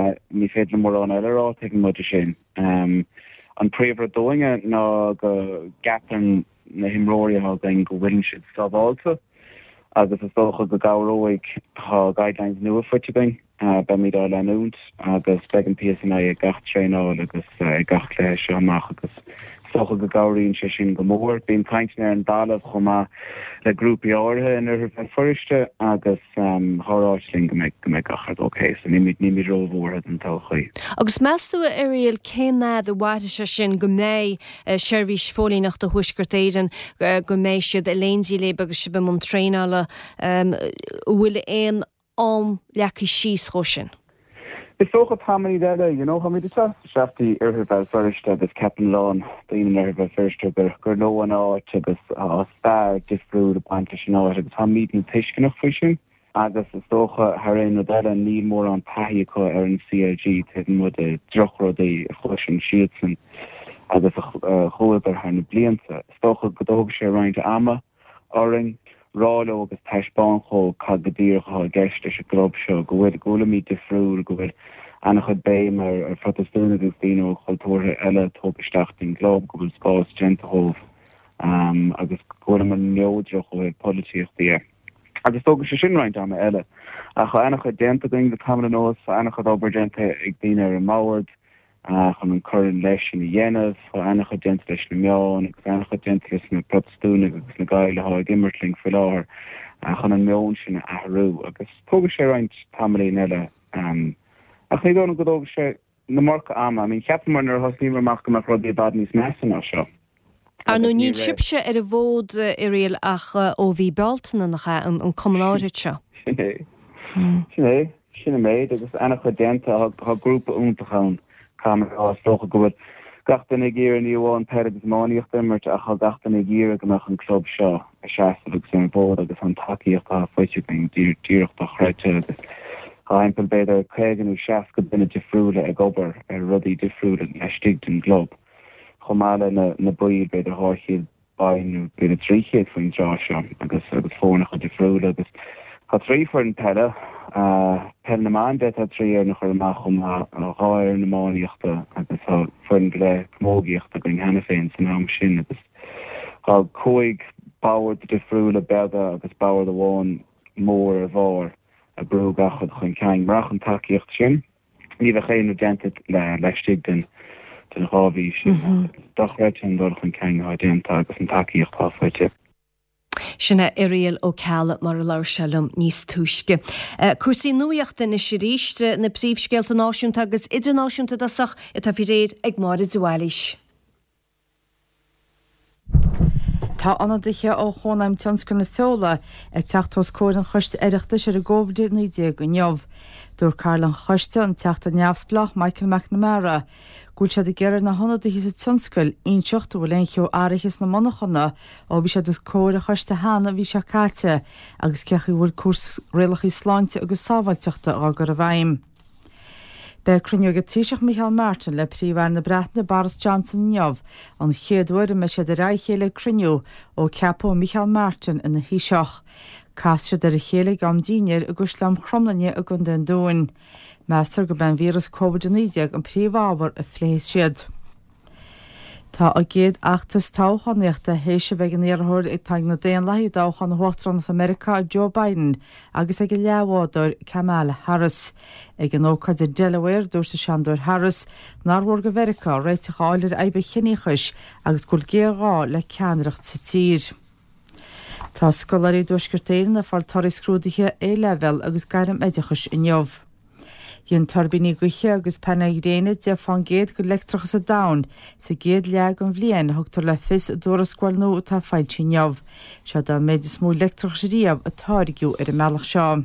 [SPEAKER 8] ní féad le mór an eile ag an muide sin. An príomhar dóinge ná go gapan na himróirithe den go bhfuiln siad sábháilta agus is tócha go gáróig há guidelines nua foiite ben be míad á leút agus be an P S N I a gach tréáil agus gach le seo amach agus socha go gáiríonn sé sin go mór, bíon caiint ar an dálamh chumá le grúpi áirithe in ar bheith fuiriste agus thráisling go méid go méid gachard ócé, so ní ní mí rómhórtha an táchaí.
[SPEAKER 1] Agus measú a ariel céad a bhaide se sin go mé seirbhís fólí nach do thuisgur déidir go méid siad a léonsí le agus si be mún tréála bhfuil éon am leaci síos sin.
[SPEAKER 8] Is socha tamí deile, you know, ha mí de seaftí ar bheith firiste agus ceapan lán daoine ar bheith firiste gur gur nó an áit agus á spéir difriúd a bainte sin áit agus ha míad an tuiscinnach faoi sin agus is socha ar éon deile ní mór an taithí chu ar an C I G tuidir mud a drochrodí chuisisin siadsan agus a choibar ar na blianta. Is socha go dóg sé roiinte ama áring rálo agus taiispáin cho cad go dtíorcha geiste se glob seo go bhfuil golamí difriúil go bhfuil anna chud béim ar ar protestúna agus daoine choiltúirtha eile tógaisteach den glob go bhfuil spás gentathómh agus golam an neóidreach ó polítíochtaí. Agus tógus sé sin roiint ama eile a chu anna chud déanta going go tam an nós anna chud obair déanta ag daoine ar an máhard chun an churann leis in na dhéanamh chu anna chud déanta leis na meáin agus anna chud déanta leis na protestúna agus na gaiilethe ag immertling fi láthair chun an meáin sin a athhrú agus tógus sé roiint tamlaíon eile ach ní dóna go dógus sé na marca ama, I mean ceapan mar nar thosníomar amach go mar rudí bad níos measa ná seo.
[SPEAKER 1] Ar nó níl sibse ar a bhód irial ach ó bhí beltainna nach an cumláirit seo.
[SPEAKER 8] Sin é. Sin é, sin méid agus anna chud déanta tá grúpa úntachán Cámara á stocha go bhfuil gachtain ag géar ní bháin peir agus máíocht immert a chu gachtain ag géar goach an club seo a seaasta agus an bód agus an takeíocht a foiite díirecht a chreite agus haimpel beidir chéganú seaas go duine difriúla ag obair ar rudí difriúla a stig den glob. Chomáile na na buid beidir háisiad bain bit a tríchéad faoin rá seo agus agus fónach a defriúla agus Tá trí for an pelle pe na man de a trí ar nach chu amach chum a ráir na máíochtta agus fun le mógiocht a gon hena féin san am sin agus há cóig báir de friúla bega agus báir a bháin mór a bhár a brú gachad chun cein brach an takeíocht sin. Ní bheith chéanú gented le leistigh den den rábhí sin. Dochreid an dul chun cein á déanta agus an takeíocht áfáite.
[SPEAKER 1] Sinna Ariel ó Ceala mar leir selum níos túisce. Cuasaí nuaachta na siríiste na príomhscéalta náisiúnta agus idirnáisiúnta dasach i tá fi réad ag mar zuáilís.
[SPEAKER 2] Tá anadiche ó chónaim tionscin na feola ag teachtas cóir an chuiste éireachta ar a ggóbhdir ní dé go neamh. Dúr Carlan chuiste an teachta neamhsplach Michael McNamara. Gúil se de gear na honada hí sa tionscail on seochtú bhfuil leoncheo áirichas na monachana ó bhí se do cóir a chuiste hána bhí se cáte agus ceachaí bhfuil cuas réalachí sláinte agus sábhailteachta á gur a bhaim. Be cruniú go tíiseach Michael Martin le príomhhair na Breatna Boris Johnson neamh an chéadúir me sé de raichéile cruniú ó ceapó Michael Martin ina híiseach. Cas se de a chéala am díinear a guslam chromlanne a gun den dóin. Meastar go ben vírus COVID nídeag an príomhábhar a phlééis siad. Tá a géad achtas táchaníochta héise bheith an éarthir ag teag na déon leí dáchan na Hátrán America Joe Biden agus ag go leabhádar Kamala Harris. Ag an ócad de Delaware dúir sa Shandor Harris nárbhór go Verica réiteach áilir éibe chinníchas agus gúil géará le ceanreacht sa tír. Tá scolarí dúisgurtéir na fáiltarí scrúdaithe A-level agus gairim éidechas in neamh. Dhéon tarbíní guiche agus penna réine de fan géad go letrachas a dain sa géad leag an bhliain thugtar le fis dúras scoil nó tá fáiltí neamh. Se dá méid is mú letrachas riamh a táirgiú ar a meach seo.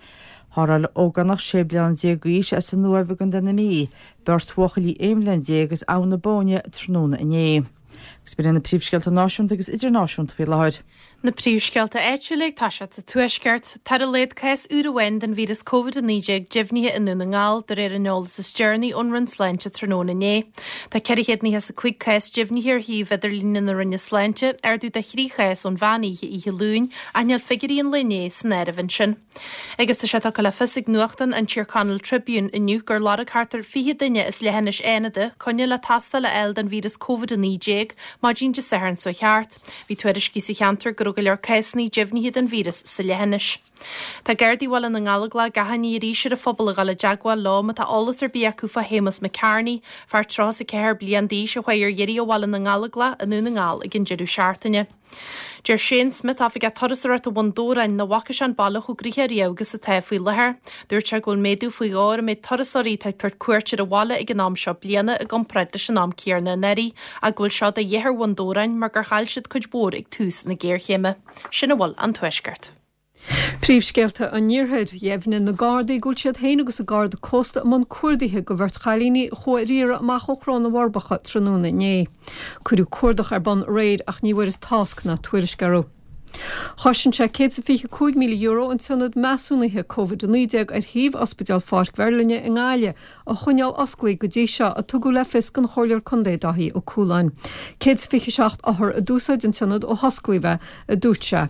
[SPEAKER 2] Thráil óganach sé blian déagúis as san nuamh gan denna mí, beirt thuchalí éimlen dé agus anna bóine tróna iné. Gus be na príomhscealta náisiúnta agus idirnáisiúnta fé láir.
[SPEAKER 3] Na príomhscealta éitiúlaigh tá se sa tuaisceart tar a léad cais uairhain den vírus COVID nídeag jibhnithe inú na ngáil do réir an neolalas is journey onran sleinte tróna iné. Tá ceirichéad ní has a cuig cais jibhnithe ar híh idir lína na rinne sleinte ar dú de chrí cais ón bhaníe i lún aneal figuríon linné san éirihn sin. Agus tá se tá go le fisig nuachtan an Tíorcanal Tribune inniu gur lára cartar fihe duine is lehannis éanade conne le tasta le eil den vírus COVID nídeag má dín de saharn so cheart. Bhí tuaidir císa cheantar go go leor caisní jibhnithe den vírus sa lehannis. Tá gairdíhil an ngalagla gahaní ríisiir a phobal a gal jaagháil lá tá álas ar bí acu fa hémas McCarney far trás a ceir blian dí se chuir dhéirí óhil an ngalagla anú na ngáil a gin jeú seaartainine. Deir Shane Smith a fig torasart a bhandórain na wachas an balla chu gríthe riagus a tafuí lethir, dúirt se ghfuil méadú faoi gáir mé torasarí teag tuair cuairtear a bhla ag an nám seo bliana a gan preide sin nám céarna neri a ghfuil seo a dhéthir bhandórain mar gur chail siad chuid bór ag tús na ggéirchéime. Sinna bhil an tuisceart.
[SPEAKER 4] Príomhscealta an níorthaid dhéimhna na Gardaí gúil siad héanagus a Garda Costa am an cuairdaithe go bheirt chailíní chuiríire amach ochrán na Warbacha tróna iné. Cuirú cuardach ar ban réid ach níhar is tasc na tuairiscearú. Chaisin se cé a fiche cúig míle euro an tunnad measúnathe COVID nídeag ar híomh ospidal Farc Verlinne in Gáile a chuneal osclaí go dtí seo a tugu le fis gan choirlear condédaí ó Cúláin. Cé fiche seacht áthir a dúsáid an tunnad ó hosclaíbeh a dúirte.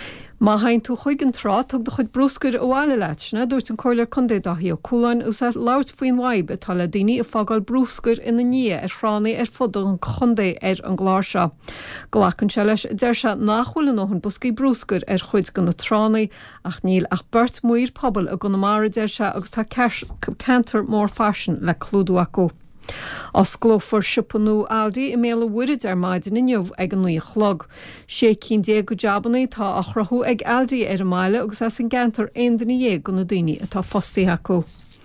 [SPEAKER 4] Má hain tú chuig an trá tug do chuid brúsgur óháile leitna dúirt an choirlear condédaí ó Cúláin ús láirt faoin waib tá le daoine a fágáil brúsgur ina ní ar chránaí ar fud an chondé ar an gláir seo. Glachann se leis deir se nachhfuil an óhann buscaí brúsgur ar chuid gan na tránaí ach níl ach bert muir pobl a gan na mar deir se agus tá cantar mór fashion le clúdú acu. Os glófar sipanú Aldi i méle wurid ar maidin in jobh ag an nuí chlog. sé cín dé go jabannaí tá a chrathú ag Aldi ar maile agus as an gentar aondaine dhé go na daoine atá fostaí acu.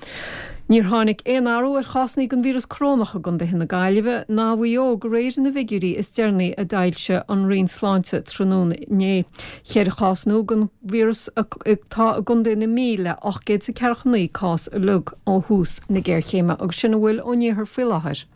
[SPEAKER 4] Níor tháinig éon áú ar chasnaí an vírus crónacha gon de hinna gaiileh ná bhuió go réir na bhigurí is dearnaí a dailse an rion sláinte tróna né. Chéir chasnú gan vírus tá a gundé na míle ach géad sa ceirchanaí cás a lug ó hús na ggéirchéime agus sinna bhfuil óníthar fiáthir.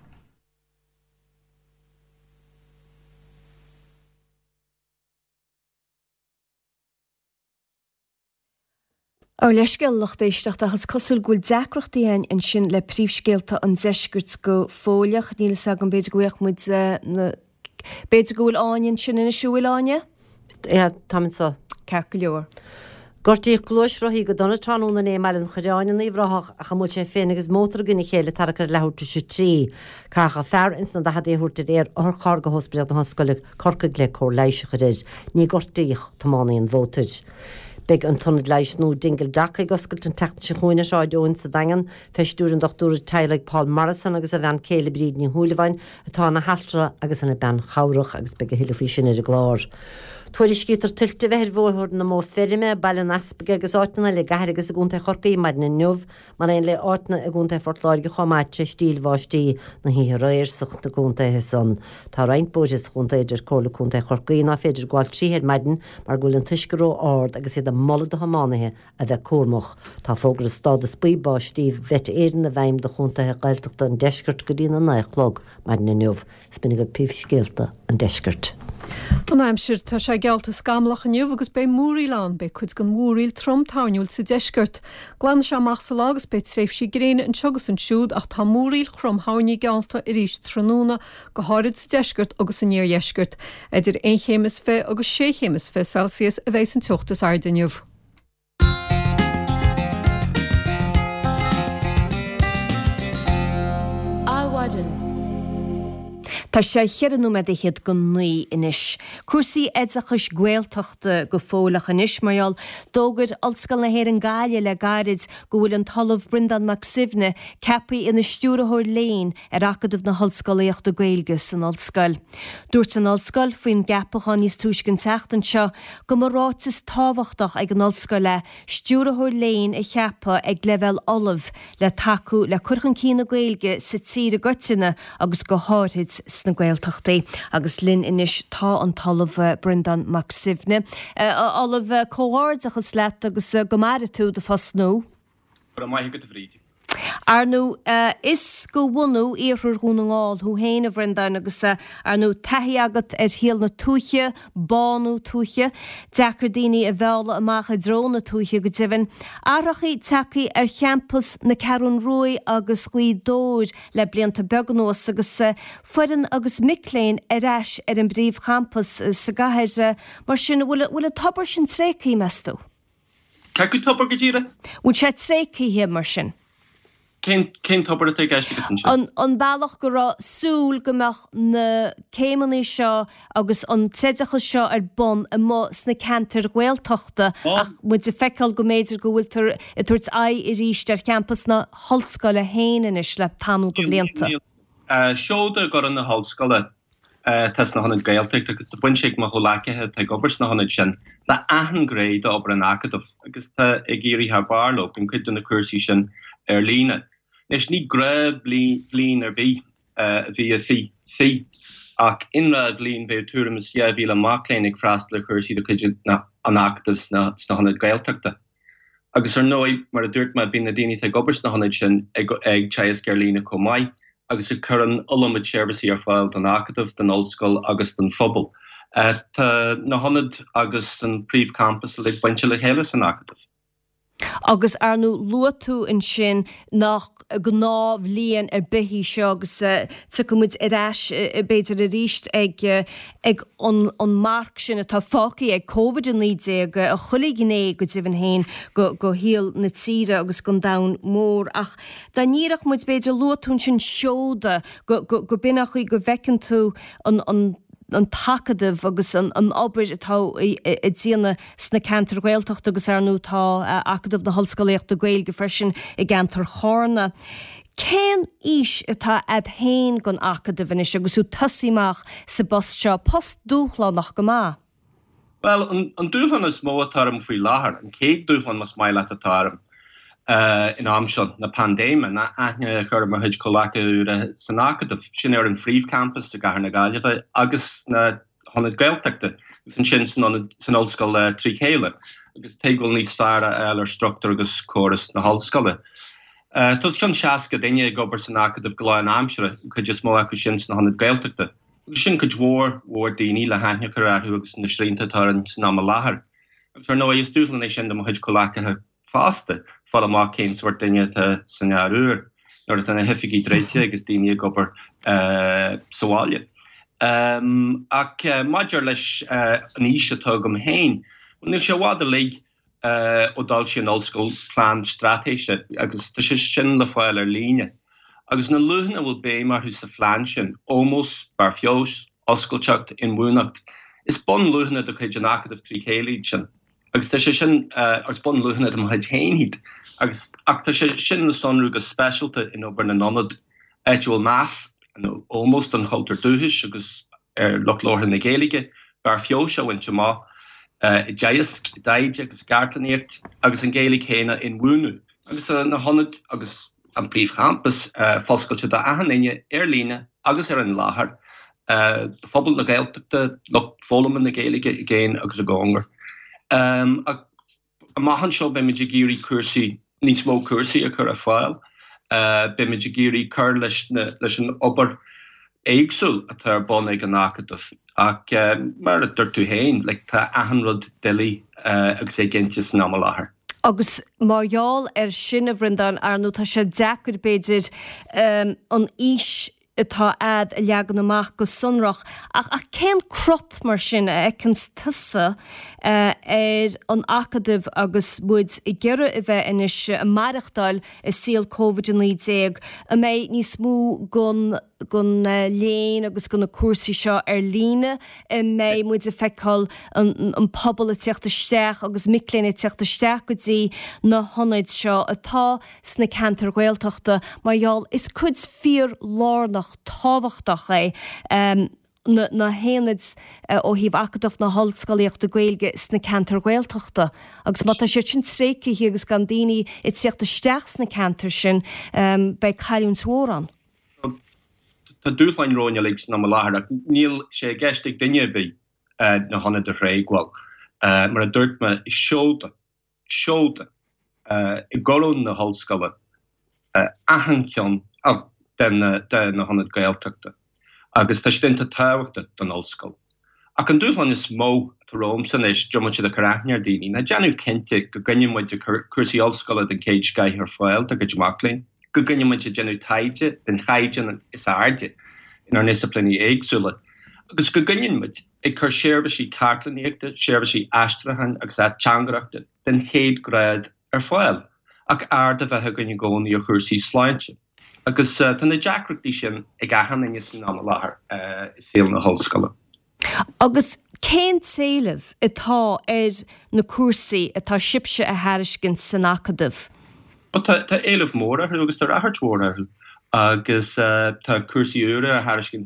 [SPEAKER 1] Ó leisceil lochtéisteach achas cosúil gúil deacrochtaíon an sin le príomhscéalta an deisgurt go fóliach níl sag an beidir goach muid na Beidir go bhfuil áin sin ina siúil áine?
[SPEAKER 5] É tá sa.
[SPEAKER 1] Ceir go leor.
[SPEAKER 5] Gortaí glóis roií go donna tránúna é meilin choráin í bhraach a chamú sé féin agus mótar gunna chéile tar chu leúta se trí cacha fear ins na da éúta éir ar char go hospedal na hoscoile corca le chóir leiise chu réid, ní gortaíoch tamánaíon vótaid. Beg an tunned leis nó dingel dacha goscailt an techt se chuoine seáidún sa dagan, feistúr an dochtúr teileag Paul Morrison agus a bhean céile bríd ní húlahain atá na haltra agus an ben chairech agus beg a hiilefí sin ar a glár. Tuair scítar tiltte bheir bhóthir na mó ferime bailin aspaige agus áitna le gaiir agus a gúnta chorcaí mar na nuh mar ein le áitna a gúnta fortláir go chomáte stíl bháistí na hí réir sucht na gúnta son. Tá reint bóis chunta idir cóla chunta chorcaí ná féidir gháil tríhéad maidin mar gúil an tuisguró áard agus iad a mollad a hamánathe a bheith cómach. Tá fógur a stád a spíbáistí vet éan na bhaim de chunta gailteachta an deisgurt go dtína naichlog mar na nuh, spinnig go píh scéalta an deisgurt.
[SPEAKER 4] An aimsir tá sé gealta scamlach aniuh agus bé múríán be chud gon múríil tromtáúil sa deisgurt. Glan se amach sa lágus be tréifh si gréine an tugus an siúd ach tá múríil chrom hánaí gealta i ríis tróna go háid sa deisgurt agus an níorhéisgurt. Idir ein chémas fé agus sé chémas fé Celsius a bheits an tuchttas ardaniuh.
[SPEAKER 1] Áhaidin. Tá sé cheanú me iad go nuí inis. Cuasaí éideachas ghaolteachta go fólach inis marall dógad olscail na héir an gáile le gairid go bhfuil an talamh Brendan McSivne cepaí ina stúrathir léin ar acadamh na hallscoileocht do Gaeilge an olscail. Dúirt an olscail faoin gapachán níos túiscin teachtan seo go marrátas táhachtach ag an olscail le stúrathir léin i cheapa ag level olamh le taú le curchan cí na Gaeilge sa tír a gotaine agus go háirtid na Gaeltachtaí agus linn inis tá an talamh Brendan McSivne. Olamh cóhardachas leat agus go mara tú de fas nó. Arnú is go bhunú éarthar gúna ngáil thu héana Brendan agus arnú taithí agat ar héal na túiche, bánú túiche, deachar daoine a bheala amach a dróna túiche go dibhann. Arachaí tacaí ar cheampas na Carún Rúi agus chuí dóid le blianta beganós agus foireann agus micléin ar eis ar an bríomh champas sa gathir mar sin bhfuil a tobar sin trécaí mestó.
[SPEAKER 9] Ceir go tobar go díire?
[SPEAKER 1] Bhfuil sé trécaí hé mar sin.
[SPEAKER 9] Cén tobar a gaiiste
[SPEAKER 1] an bailach go rá súl gomach na céimeaní seo agus an tréidechas seo ar bon a mó sna cantar Gaeltachta ach muid a feiceáil go méidir go bhfuil i tuairt aghaidh i ríist ar campus na hallscoile héanaan is le tanú go blianta.
[SPEAKER 9] Seóda go an na hallscoile tas na hannad Gaeltacht agus buin sé mar cholácethe te gobers na hannad sin le ahan gréid a obair an acadamh agus tá ag géirí ha barló an cuid na cuasaí sin ar lína. Nes ní grab blin ar bhí bhí a fi fi ach inra blin bhé túra mas yeah bhí le mácléin ag freastal a chuirsí do chuid na an acadamh na hannad Gaeltachta. Agus ar nói mar a dúirt me bhí na daoine te gobers na hannad sin ag ag teas gur lína có mai agus a chur an ulamid seirbhísí ar fáil don acadamh den ollscoil agus den phobal. Tá na hannad agus an príomh campus le bainte le chéile san acadamh.
[SPEAKER 1] Agus arnú luatú in sin nach gnáh líon ar bithí seo agus tucumid ar eis beidir a ríist ag ag an marc sin atá fácaí ag COVID an líide a chulig gné go dibhann héin go go híal na tíre agus go dam mór ach dá níireach muid beidir luatún sin seóda go go binach chuí go bhecinn tú an an an takadamh agus an obair atá i dtíana sna cantar Gaeltacht agus arnú tá acadamh na hallscoileocht do Gaeilge freisin i gceantar chána. Cén ís atá ad héin gon acadamh inis agus ú tasíach sa bost seo post dúchla nach go má?
[SPEAKER 9] Well, an dúchlan is mó atarm faoi láthair, an céad dúchlan mas mai leat atarm in amseo na pandéime na aithne chur mar thuid cholácha úra san acadamh sin ar an phríomh campus a gahar na Gaillimhe agus na hannad Gaeltachta agus an sin san ollscoil trí chéile agus teagháil níos fearra eil ar struchtúr agus córas na hallscoile. Tás sin seaca daine gobar san acadamh go leith an amsere chud just mó acu sin na hannad Gaeltachta. Agus sin chud mhór mhór daoine le haithne chu rathú agus na srínta tar an san am láthair. Agus ar nó is dúchlan é sin do chuid choláchathe fásta fáil amach céim suir daine san áúr, nuair a hefigí dréite agus daine gobar soáile. Um, ach uh, Maidir leis uh, an íse tugam hain. Níl sé bhád a lig uh, ó dal sin ollscoil plán stratéise agus tá sé sin le fáil ar líne. Agus na luhanna bhfuil bé mar hús sa phláin sin, ómós, bar fios, oscailteacht in bhúnacht. Is bon luhanna do chuid an acadh trí chéalaid sin. Agus tá sé sin uh, agus bon luhanna am chuid hainhíd. Agus ach tá sé sin na sonrú go specialta in obair na nonad éitiúil más, no, almost an halter dúhis agus er loch lorhan na géige bar fiosha wint ma uh, i jaisk daide agus gartaniert agus an géig héna in wúnu agus uh, na honned agus an brief campus uh, foscalte da ahanine erline agus er an lahar uh, de fobal na geilte lo volum na géige géin agus a gonger um, a, a mahan seo be me giri cursi ní smó cursi a chur a fáil Uh, be me giri cur leis an ober éagsúl a tar bon ag an acadh ach uh, mar a dúirtú hain le tá ahanrod deli uh, agus é gentis ná láthair.
[SPEAKER 1] Agus marall ar sin a bhrindan ar nó tá sé deacuir beidir um, an ís atá ad a leagan amach go sunrach ach a cén crot mar sin a ecans tusa uh, ar an acadh agus bud i ggéire a bheith inis a marachtáil i síl COVID nineteen a mé ní smú gon gon uh, léin agus gon na cuasaí seo ar líne i mé muid a feicáil an, an pobl a teachta steach agus miléin a teachta steach go dtí na honnaid seo atá sna cantar Gaeltachta marall is cud fíor lárnach táhachtach é um, na, na héanaid uh, ó híh acadh na hallscoíocht do Gaeilge sna cantar Gaeltachta agus má tá sé sin tréici hi agus gan daoine i teachta steach sna cantar sin um, bei caiún sóran.
[SPEAKER 9] Tá dúchlein róine leis na láthair níl sé geistig duine be uh, na honna de réigháil uh, mar a dúirt me is seolta seolta uh, i gorún na hallscoile uh, ahancean uh, den, uh, den na honna Gaeltachta agus tá stinta táhachta don hallscoil. Ach an dúchlein is mó thróm san is jomuid a carachnear daoine na deanú cinnte go gannne muid cuasaí hallscoile den céid gaith ar fáil a go dmaclainn go gannne muid genú taide den chaidean is airde in ar disciplíní éagsúla. Agus go gannne muid ag chur séirbhísí cartlaíochta, séirbhísí astrahan agus a teangarachta den chéad grád ar fáil ach airde bheithe gonne gcónaí a chuirsaí sláinte. Agus uh, tanna deacrachtaí sin ag ahanana san ná láthair uh, is síl na hallscoile.
[SPEAKER 1] Agus cén saoileh atá ar na cuasaí atá sibse a thairiscin san acadh.
[SPEAKER 9] Tá éileh mór ar agus tar athirtmór ar agus tá cuasaí úra a thairiscin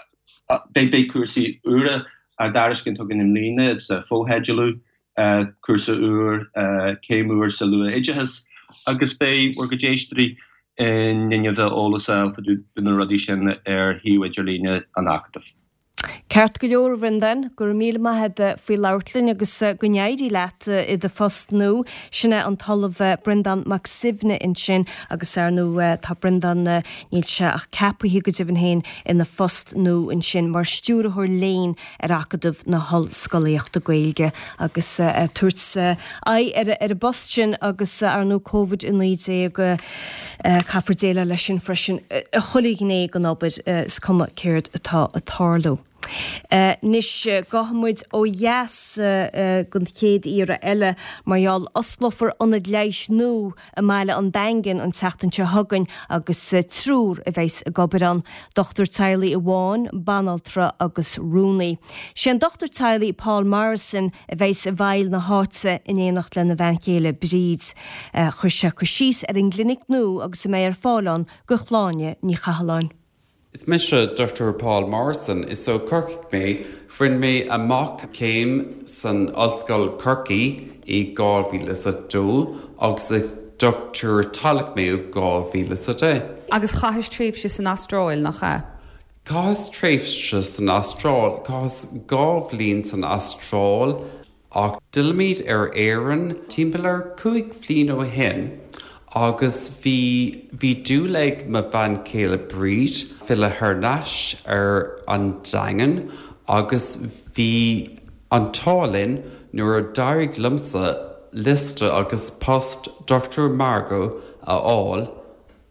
[SPEAKER 9] bé bé cuasaí úra a d'airiscin tugann im líne it's a fóhéidealú cuasa úr céimúir sa lua idehas agus bé or go déisterí in ninne bheith ólasáil fa dú na rudí sin ar híhaidir líne an acadh.
[SPEAKER 1] Ceart go leor bhrindan gur míle maithe faoi leirlinn agus go neidí leat i de fust nó sinna an talamh Brendan Maxivne in sin agus ar nó tá Brendan níl se ach cepaí go dtíhann hain ina fust nó in sin mar stúrathir léin ar acadh na hallscoíocht do Gaeilge agus tuairt ar a bust sin agus ar nó COVID in lídé go caafardéile leis sin freisin a choligné go nobid is cuma céird atá a tarlú. Uh, Nis uh, gahamúid ó yes uh, uh, gon chéad íra eile marall oslofar anad leis nó a meile an daingin an teachtanse hagan agus uh, trúr a bheits a gobaran Doctor Tylee i bháin, Banaltra agus Rooney. Sin Doctor Tylee Paul Morrison a bheits a bhail na háte in éanacht le na bhancéile bríd. Uh, Chir se chu síos ar an glinic nó agus a mé ar fálan go chláine ní chahaláin.
[SPEAKER 10] Is Misha Doctor Paul Morrison is so Kirk me, friend me a mock came san Ulskull Kirky I Galvilas a do, agus the Doctor Talak me Galvilas a day.
[SPEAKER 11] Agus chahis tréifse san Astráil nach cha?
[SPEAKER 10] Cás tréifse san Astráil, cás Galvlín san Astráil, ach dilmid ar éireann timplar cuaig flin ó hen, agus bhí bhí dúlaigh ma bhain céile bríd fila thurnáis ar an daingan agus bhí an tálinn nuair a dairg lumsa liste agus post Doctor Margot a áil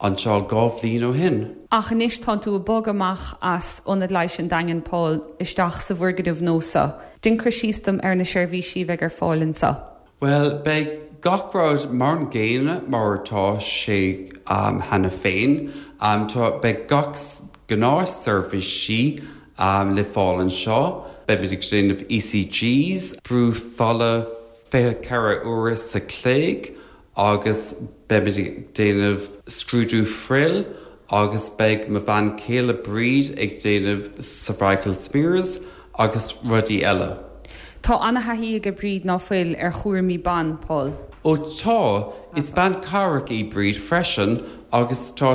[SPEAKER 10] an seáil gábhlín ó hin.
[SPEAKER 11] Ach níos tá tú a bog amach as onad leis an dagan Paul isteach sa bhuirgadamh nósa. Din chur sístam ar na seirbhísí bheith ar fáilinn sa.
[SPEAKER 10] Well, be gachráid mar an ggéine martá sé um, hena féin, um, tá be gach gnáir seirbhísí um, le fáilinn seo, be bidig déanamh E C Gs, brú falla fé cara uras sa cléig, agus be bidig déanamh scrúdú frill, agus beag ma bhain céile bríd ag déanamh sa bhaiceil smears agus rudí eile.
[SPEAKER 11] Tá anna haí go bríd ná fuil ar chuirmí ban, Paul.
[SPEAKER 10] Ó tá, is ban carach í bríd freisin agus tá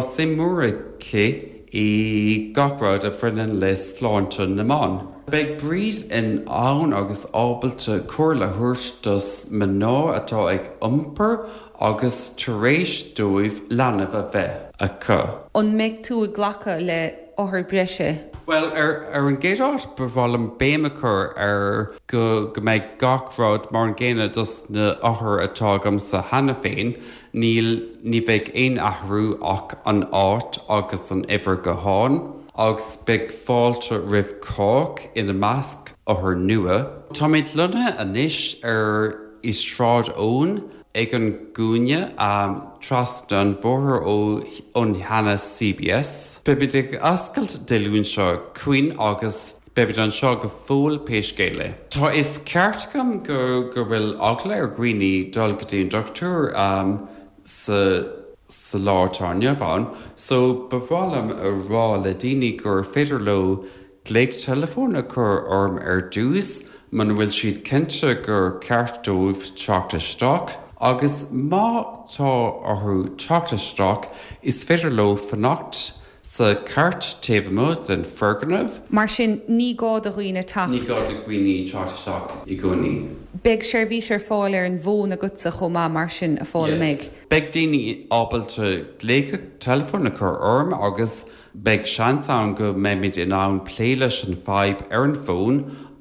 [SPEAKER 10] simúracha í gachráid a frinan le sláinte na man. Beag bríd in ann agus ábailte cuair le thuairt dos mná atá ag iompar agus taréis dóibh leanamh a bheith a chu.
[SPEAKER 11] On méid tú a ghlacha le áthar breise?
[SPEAKER 10] Well, ar, ar an géireát bhfuil béimechar ar go, go méid gachráid mar an ggéine dus na áthar atágam sa hena féin, níl ní bheith aon athrú ach an áit agus an ihar go háin, agus beag fáilte rih cóch ina measc áthar nua. Tá méid lunathe anis ar i stráid ón ag an gúine um, tras don bhóthar ó ón hena C B S. Bebidig ascailt deilún seo cuin agus bebid an seo go fóil péiscéile. Tá is ceartagam go gur bhfuil agla ar gcuoine dul go dtíon doctor um, sa, sa láirtáne bhain, so bhrálam a rá le daoine gur féidir le gléig telefóna chur orm ar dús, man bhfuil siad cinnte gur ceartdóibh teachtasteach, agus má tá orthú teachtasteach is féidir le fannacht sa ceart taobh mód den ferganmh.
[SPEAKER 11] Mar sin ní gád a ghuioine tacht.
[SPEAKER 10] Ní gád a ghuioine teachtasteach i gcónaí.
[SPEAKER 11] Beg seirbhís ar fáil ar an bhón a gutsa chomá mar sin a fáil méid.
[SPEAKER 10] Beg daoine ábailte gléige telefóna chur orm agus beg seanán go méid in ann pléiles an fáib ar an bhón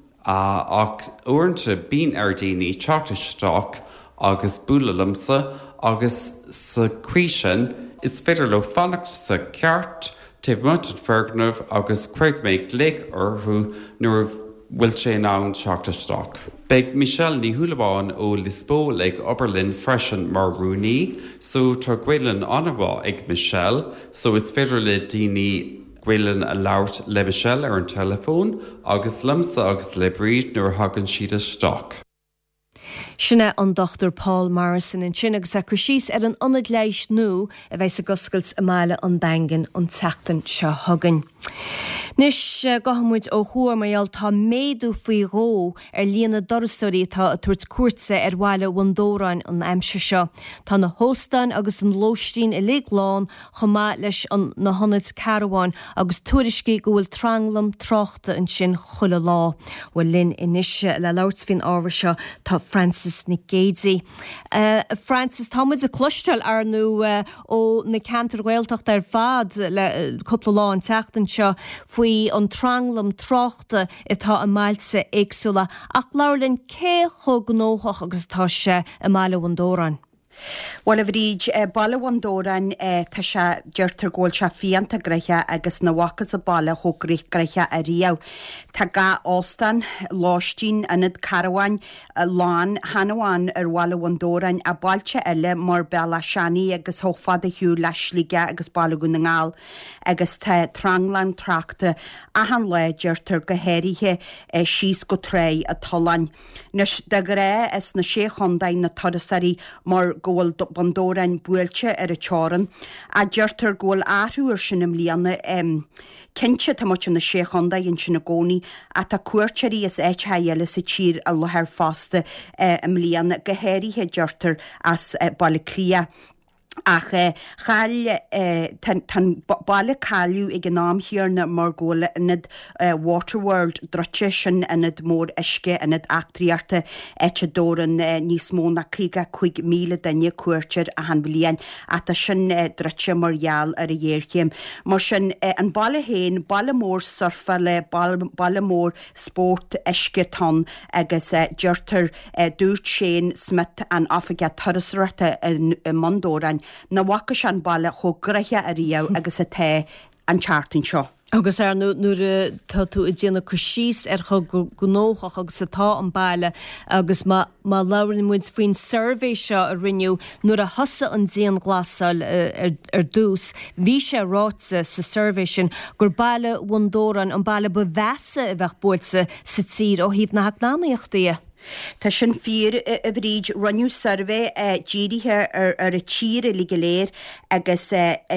[SPEAKER 10] uh, ach uaireanta bín ar daoine teachtasteach agus búlalamsa agus sa cuisin is féidir le fannacht sa ceart taobh muid an ferganmh agus chuig méid gléig orthú nuair bhfuil sé in ann teachtasteach. Beag Michelle ní thuúlabháin ó Lisbó ag Oberlin freisin mar rúnaí, so tá ghuileann anmhá ag Michelle, so is féidir le daoine ghuileann a labhart le Michelle ar an telefón agus limsa agus le bríd nuair thagann siad isteach.
[SPEAKER 1] Sinna an Doctor Paul Morrison in sin agus a chusís ar an ionad leiis nó a bheits a goscailt a máile an dagan an teachtain seo thugann. Nis gahamúid ó thuair maiall tá méadú faoi ró ar líana dorasóirí tá a tuairt cuairte ar bhaile bhandóráin an aimse seo. Tá na hóstáin agus an lóistín i léagláin chomá leis an na honid carháin agus tuairiscí go bhfuil tranglam tráchta an sin chuile lá. Bhfuil linn inise le labhart faoin ábhar seo tá Francis Nicgéadí. Uh, Francis, tá muid a clúisteil ar nó uh, ó na cantar Ghaeltacht ar fad le uh, cúpla lá an teachtain seo faoi an tranglam tráchta itá a máilse éagsúla ach leirlinn cé chug nóthach agus tá sé a máile bhandóráin.
[SPEAKER 12] Well a bhríd uh, balle bhandóráin uh, tá se deirtar ggóil se fianta greiche agus na bhachas a balle thógraigh greiche a riamh. Tá ga ástan láistín anad carháin uh, lán hanháin ar bhaile bhandóráin a bailte eile mar bella seanaí agus thófad a hiú leislíige agus balle go na ngáil agus tá tranglan trachta a han le deirtar go héirithe uh, síos go tré a tallain. Nus de go ré is na sé chundain na todasarí mar ggóil bandórain buailte ar a teáran a deirtar ggóil áthúir sin am líana um, cinse tá muid na séchanda in sin na gcónaí a tá cuairteirí is éit heile sa tír a lethir fásta uh, am líana go héirithe deirtar as uh, baile clia. Ach uh, chail uh, tan, tan baile cáiliú ag an nám hiarna mar ggóla inad uh, Waterworld droite sin inad mór isce inad actriarta éite dóran uh, níos mó na chuige chuig míle daine cuairteir a han blian a tá sin uh, droite margheall ar a dhéirchéim. Mar sin uh, an baile héin baile mór surfa le baile mór sport isce tan agus uh, deirtar uh, dúirt Shane Smith an Africa Torresrata in uh, Mondórain na wacha an balle cho greiche a riá agus a té an chartin seo.
[SPEAKER 1] Agus ar nuair tá tú i dtíanana chu síos ar chu gnóchach agus atá an baile agus má lárin muid faoin survey seo a riniu nuair a thosa an díon glasáil ar dús, bhí sé ráitsa sa survey sin gur baile bhondóran an baile ba bheasa a bheith builsa sa tír ó híomh na heagnáíochtaí.
[SPEAKER 12] Tá sin fír a bhríd runniú survey ddíirithe ar a tíre lí go léir agus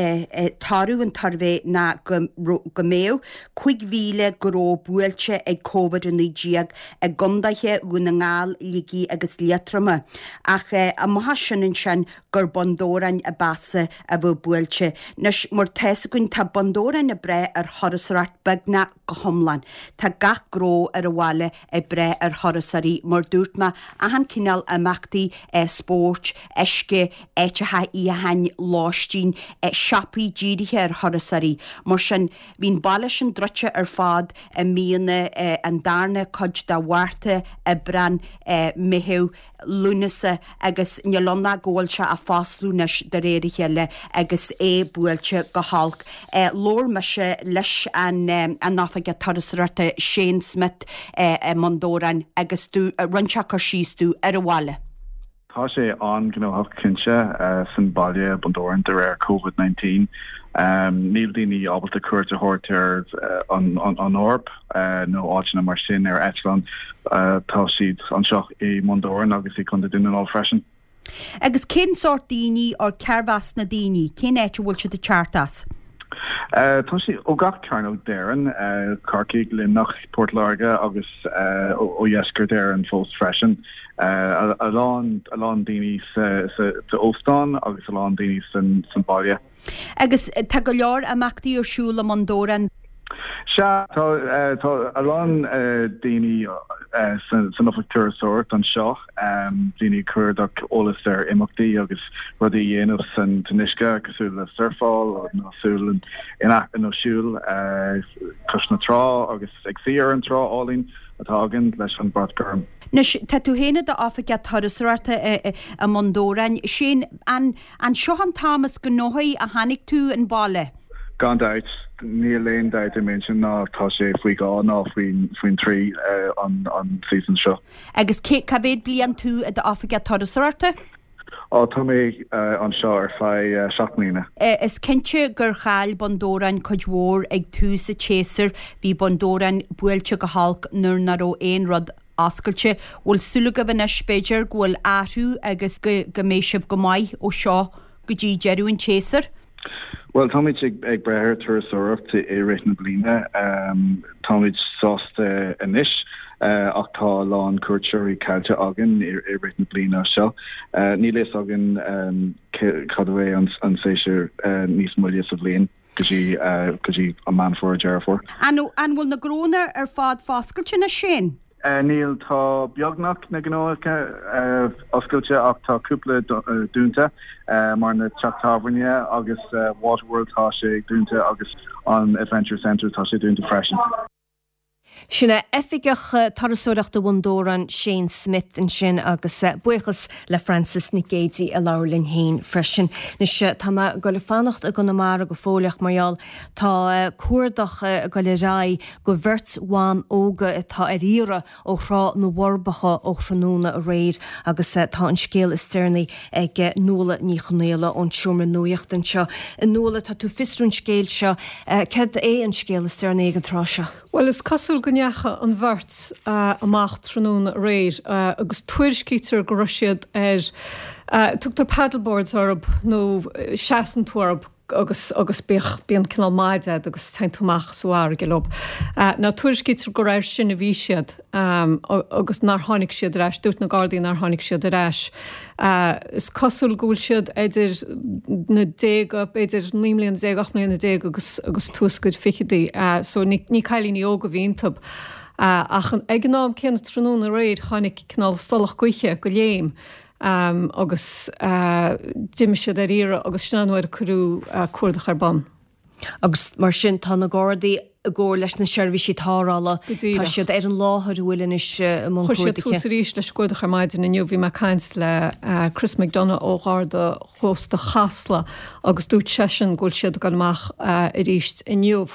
[SPEAKER 12] tarú an tarvé na go méo chuig bhíle goró builte ag COVID in díag ag gondaiche gúna ngáil ligí agus lietrama ach a maitha sin sin gur bondórain a basa a bh builte. Nes mar tesaún tá bondórain a bre ar thorasrat begna go homlan. Tá gach gró ar a bhile a bre ar thorasarí mar dúirtma a han cinál amachtaí e sport, eisce, éitethe í a hain láistín, e siapaí ddíirithe ar thorasarí. Mar sin bhín baile sin droite ar fád a míana an darna cod da bhharrta a bran mihiú lúnasa agus nealonna ggóilte a fáslúnes de réiri heile agus é builte go halk. Lór me se leis an náfaige tarrasrata Shane Smith mandóran agus tú runseachar síostú ar a bhile.
[SPEAKER 13] Tá sé an gnáth cinse san baile bandóran de réir COVID nineteen. Um, Níl daoine ábalta cuairt a thuirtear an orb nó áitina mar sin ar Eitlan tá siad an seach i mandóran agus i chun duine á freisin.
[SPEAKER 12] Agus cén sort daoine ó cearbhas na daoine, cén éite bhfuil si de chartas?
[SPEAKER 13] Uh, tá sí ó gach carnó déan uh, carcaigh le nach Port Larga agus uh, ó dhéascar déir an fós freisin. Uh, a lán daoine sa Óstán agus a lán daoine san baile.
[SPEAKER 12] Agus tá go leor amachtaí arsúla mandóran?
[SPEAKER 13] Se tá a lán daoine san ofachtúr sort an seo daoine chuirdeach ólas ar imachtaí agus rudí dhéanamh san tunisce agusú le surfáil nósúil in óisiúil cos na trá agus ag siar an trá álín atágan leis an bradgurm.
[SPEAKER 12] Nes tá tú héine de áfaige tarrasrata a mandóran sin an seohan Thomas go nóthaí a hanig tú an baile.
[SPEAKER 13] Gan dait, níl léon dait I mention ná tá sé faoi gá ná faoin trí an season seo.
[SPEAKER 12] Agus cabéad blian tú a de áfaige tarrasrata?
[SPEAKER 13] Á tá mé an seo ar fai seaachmína.
[SPEAKER 12] Is cinse gur chail bandóran chuidhór ag tú sa chéasar bhí bandóran builte go halk nuair na ró éon rud ascailte bhfuil súlaga bhna spéidir ghfuil áthú agus go méisih go maiid ó seo go dtí dearú an chéasar?
[SPEAKER 13] Well, Táid ag brethir tuairteachta i réitna bliana, Táid sásta inis ach tá lán cuairteirí cailte agan i réitna bliana seo. Ní leis agan cadhé an séisiir níos muile sa bblion go dtí an man for a dearfór.
[SPEAKER 12] An bhfuil na gróna ar fád fáscailte na sin?
[SPEAKER 13] Níl tá beagnach na gnáilcha oscailte ach tá cúpla dúnta mar na Chattábhairne agus Waterworld tá sé dúnta agus an Adventure Centre tá sé dúnta freisin.
[SPEAKER 1] Sinna efigech tarrasúireacht do bhandóran Shane Smith an sin agus buchas le Francis Nicédi a Laurlin Hain freisin. Nis tá go le fannacht a go na mar go fóliach marall tá cuardach go le rá go bhirt bháin óga tá ar ire ó chrá nó warbacha ó chránúna a réid agus tá an scéal is steirnaí ag nóla ní chonéile ón siúmra nuocht an seo. An nóla tá tú fistrún scéal seo, cad é an scéal is steirnaí an trá.
[SPEAKER 4] Well, is cosúil goneacha an bhirt amach tróna réir agus tuairiscítar go siad ar tugtar paddleboards orb nó seaan tuarb agus agus bích bíon cinál maide agus teintúach soir go lob. Na tuairiscítar go raibh sin a bhí siad agus nar tháinig siad reis, dúirt na Guardian nar tháinig siad a reis. Is cosúil gúil siad idir na déga, idir nímlíon dé ach mlíon na dé agus agus túscuid fichidaí, so ní cailín í óga bhíntab. Ach an ag nám céan tróna réid tháinig cinál stolach cuiche go léim. Um, agus uh, diimiise ar ire agus sinanhair curú uh, cuardach ar ban.
[SPEAKER 1] Agus mar sin tá na Guardaí a ggóir leis na seirbhísí tárála Tá siad ar an láthir bhfuilin is
[SPEAKER 4] Chuir sé tús ríéis le scoide chamáidin na nniuh bhí me caiins le Chris McDonough ó gáda chósta chasla agus dút sesin ghúil siad ganach i ríist i nniuh.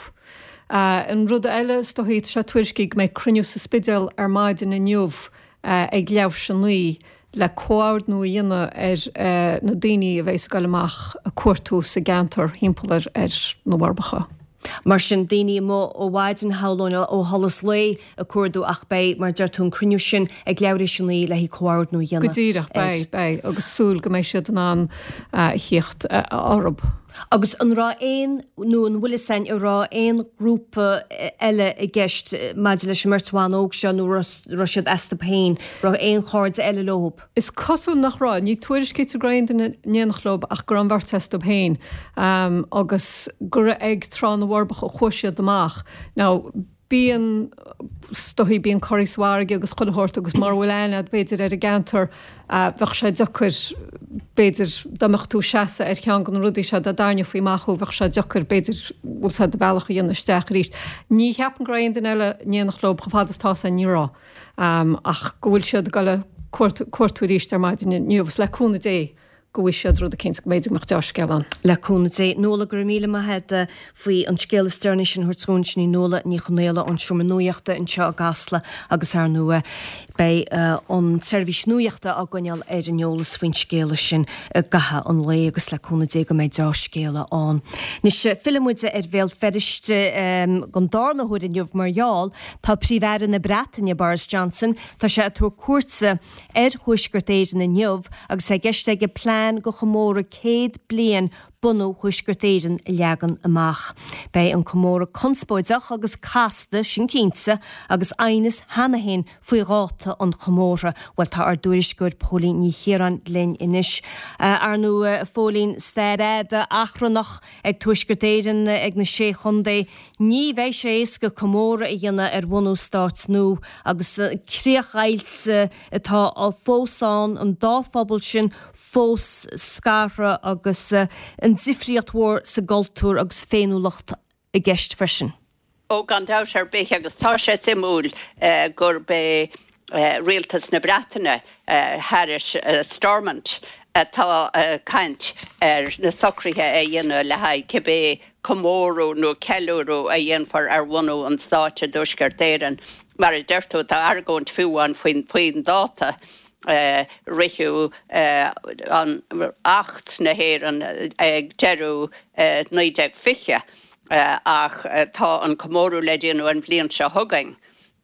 [SPEAKER 4] An rud eile stohéad se tuairiscigh mé cruniú sa spidal ar maidin na nniuh ag leabh sin nuí le cóáir nó dhéine ar na daoine a bheits galach a cuatú sa gantar himpelir ar nó warbacha.
[SPEAKER 1] Mar sin daoine mó ó bhaidin háúna ó hallas lé a cuairú ach bé mar deirtún cruniú sin ag leabhir sin lí le hí cóáir nó dhéine.
[SPEAKER 4] Godíireach bé bé agus súil go mééis siad an an hiocht árab.
[SPEAKER 1] Agus an rá éon nó an bhfuil sein ar rá éon grúpa eile i gceist maidir leis martáin óg se nó siad estapéin ra éon cháird eile lob.
[SPEAKER 4] Is cosú nach rá, ní tuairiscé a grain den néanachlob ach gur an bhar testapéin um, agus gur ag trán na bharbach ó chuisiad amach. Now, bíon stohí bíon choiríshaige agus chuirt agus mar bhfuil aine beidir ar a gantar bheh sé dochar beidir daach tú seasa ar chean gan rudí se a daine faoi maithú bheh sé dochar beidir bhfuil sa de bailach dhéanana steach ríist. Ní cheapan grain den eile néanachlób go fadastá a nírá um, ach go bhfuil siad go le cuatú ríist ar maidin nniuhs leúna dé. Go bhfuil siad rud a cin méidir meach deis cean.
[SPEAKER 1] Leúna dé nóla gur míle maithe faoi an scéile steirne sin thuirtúint ní nóla ní chunéile an siúma nuíochta an seo a gasla agus ar nua bei an service nuíochta a gaineal ar an neolalas faoin scéile sin gatha an lé agus leúna dé go méid deis scéile an. Nís filmmuide ar bhéal ferriiste gan dána chuir in jobh marall tá príomhhéir na Bretainne Boris Johnson tá sé tú cuasa ar chuisgurtéis na neomh agus sé gceiste go plán go chomóra céad blian bunú chuisgurtéidir legan amach. Bei an chomóra conspóideach agus casta sin cínsa agus aines hanahéin faoi ráta an chomóra bhil tá ar dúirisgur pólín ní chéan linn inis. Ar nó fólín stéréide achrannach ag tuisgurtéidir ag na sé chundé ní bheith sééis go chomóra i dhéine ar bhú stát nó agus críochails atá á fósáin an dáfabal sin fós scara agus an difriadhór sa galtúr agus féinúlacht i gceist freisin.
[SPEAKER 14] Ó gan dá ar bích agus tá sé simúil gur be rialtas na Bretainne Harris Stormont tá caint ar na socrithe a dhéanú le haid cibé comórú nó ceúú a dhéanfar ar bhhanú an státe dúsgurtéirean mar a deirtú tá argóint fiúáin faoin faoin dáta. Uh, riú uh, an acht na héan ag deú uh, nuideag fiche uh, ach uh, tá an commórú le déanú an bblion se thugain.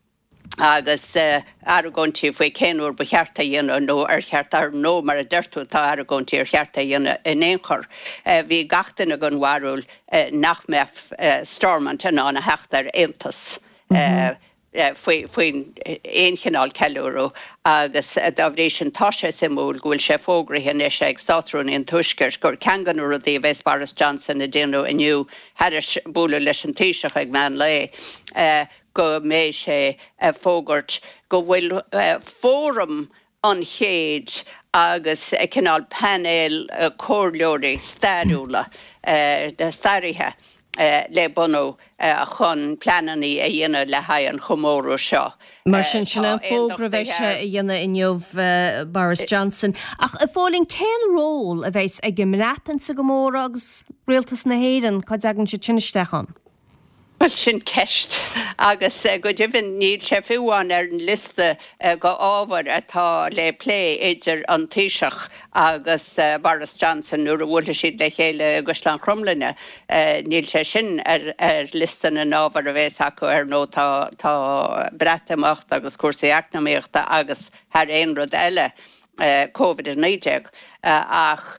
[SPEAKER 14] Agus uh, aragóntí faoi céanúir ba cheartta dhéanú nó ar cheart ar nó mar a deirtú tá aragóntí ar cheartta dhéanú in éonchor. Uh, bhí gatainna gan warúil uh, nach meh uh, Stormont an ána heachtar éantas. Mm-hmm. uh, faoin éonchinál ceúú agus dáhrééis sin táise simúil ghfuil sé fógrathe is ag sátrún on tuisceir gur ceangan ru dí bheits Boris Johnson a déanú iniu heidir búla leis an tíiseach ag man le go méid sé fógart go bhfuil fórum an chéad agus cinál panel cóirleoirí stairiúla de starithe. Uh, le bunú uh, chun pleanaí a dhéine le haid an chomórú seo.
[SPEAKER 1] Mar sin sin an fógrahheise a dhéine inniuh Boris Johnson. Ach a fólinn cén ról a bheits ag gimrátan sa gomóra agus rialtas na héan chu agan se tinnistechan.
[SPEAKER 14] Well sin ceist agus uh, go dibhann níl sé fiúháin ar an liste uh, go ábhar atá le lé idir an tíiseach agus uh, Boris Johnson nuair a bhfuil siad le chéile agus an chromlanne uh, níl sé sin ar, ar listan an ábhar a bheits acu ar nó tá, tá breatamocht agus cuasaí eacnamaíochta agus thar aon rud eile uh, COVID nineteen uh, ach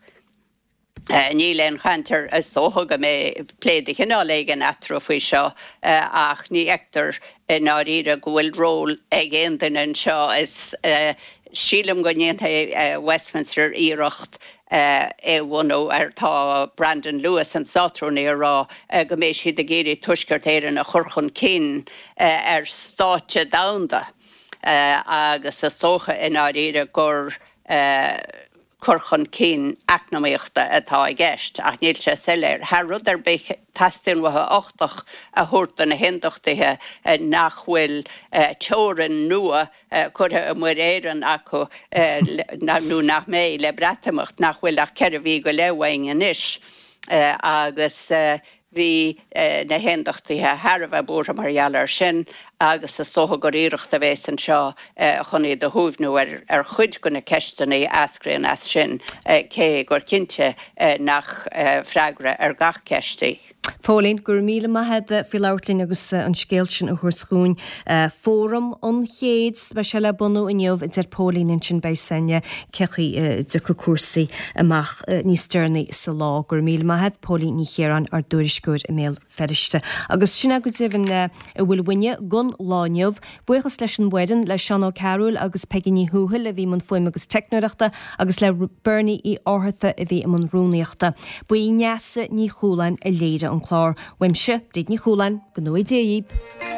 [SPEAKER 14] Uh, ní len chantar a sóthaga mé pléide chinnáléigen atro faoi seo uh, ach ní ectar uh, náíre gohfuil ról ag éan an seo is uh, sílam go nnéanthe uh, Westminster íirecht uh, é bhhanú ar tá Brandon Lewis an sátrúnaí rá uh, go mééis siad a géirí tuisgurtéireann a churchun cin uh, ar státe damda uh, agus a sócha in áíre gur uh, churchan cín eacnamaíochta atá i gceist ach níl sé seléir. Har rud ar be tastin wathe ochtach a thuirta na hindochtathe nachhfuil teoran nua chutha a muir éan acu nó nach mé le breatamocht nachhfuil ach ceir a bhí go lehaing inis agus hí na hendochtathe Harbh búra marhealar sin agus is socha go íireachta bhééis an seo chunaí do thuúhnú ar chuid gona ceistenaí ascraíonn as sin cé gur cinnte nach freigra ar gach ceisteí.
[SPEAKER 1] Fólín gur míle maithe fi láirlín agus an scéilsin a thuaircún fórum an chéad be se le bunú inneomh idir pólín sin bei senne cechaí de go cuasaí amach níos stearnaí sa lá gur míle maithe pólín ní chéan ar dúriscúir i mé ferrichte. Agus sinna go dtíhann a bhfuil winne gun láneomh buchas leis an wedan le Seán Ó Carúil agus Peganí Húthil a bhí man foiim agus technoireachta agus le Bernie í áharta a bhí man rúnaíochta. Buí neasa ní chúlainn a léide an chlár weimse déad ní chúlainn go nó i déíb.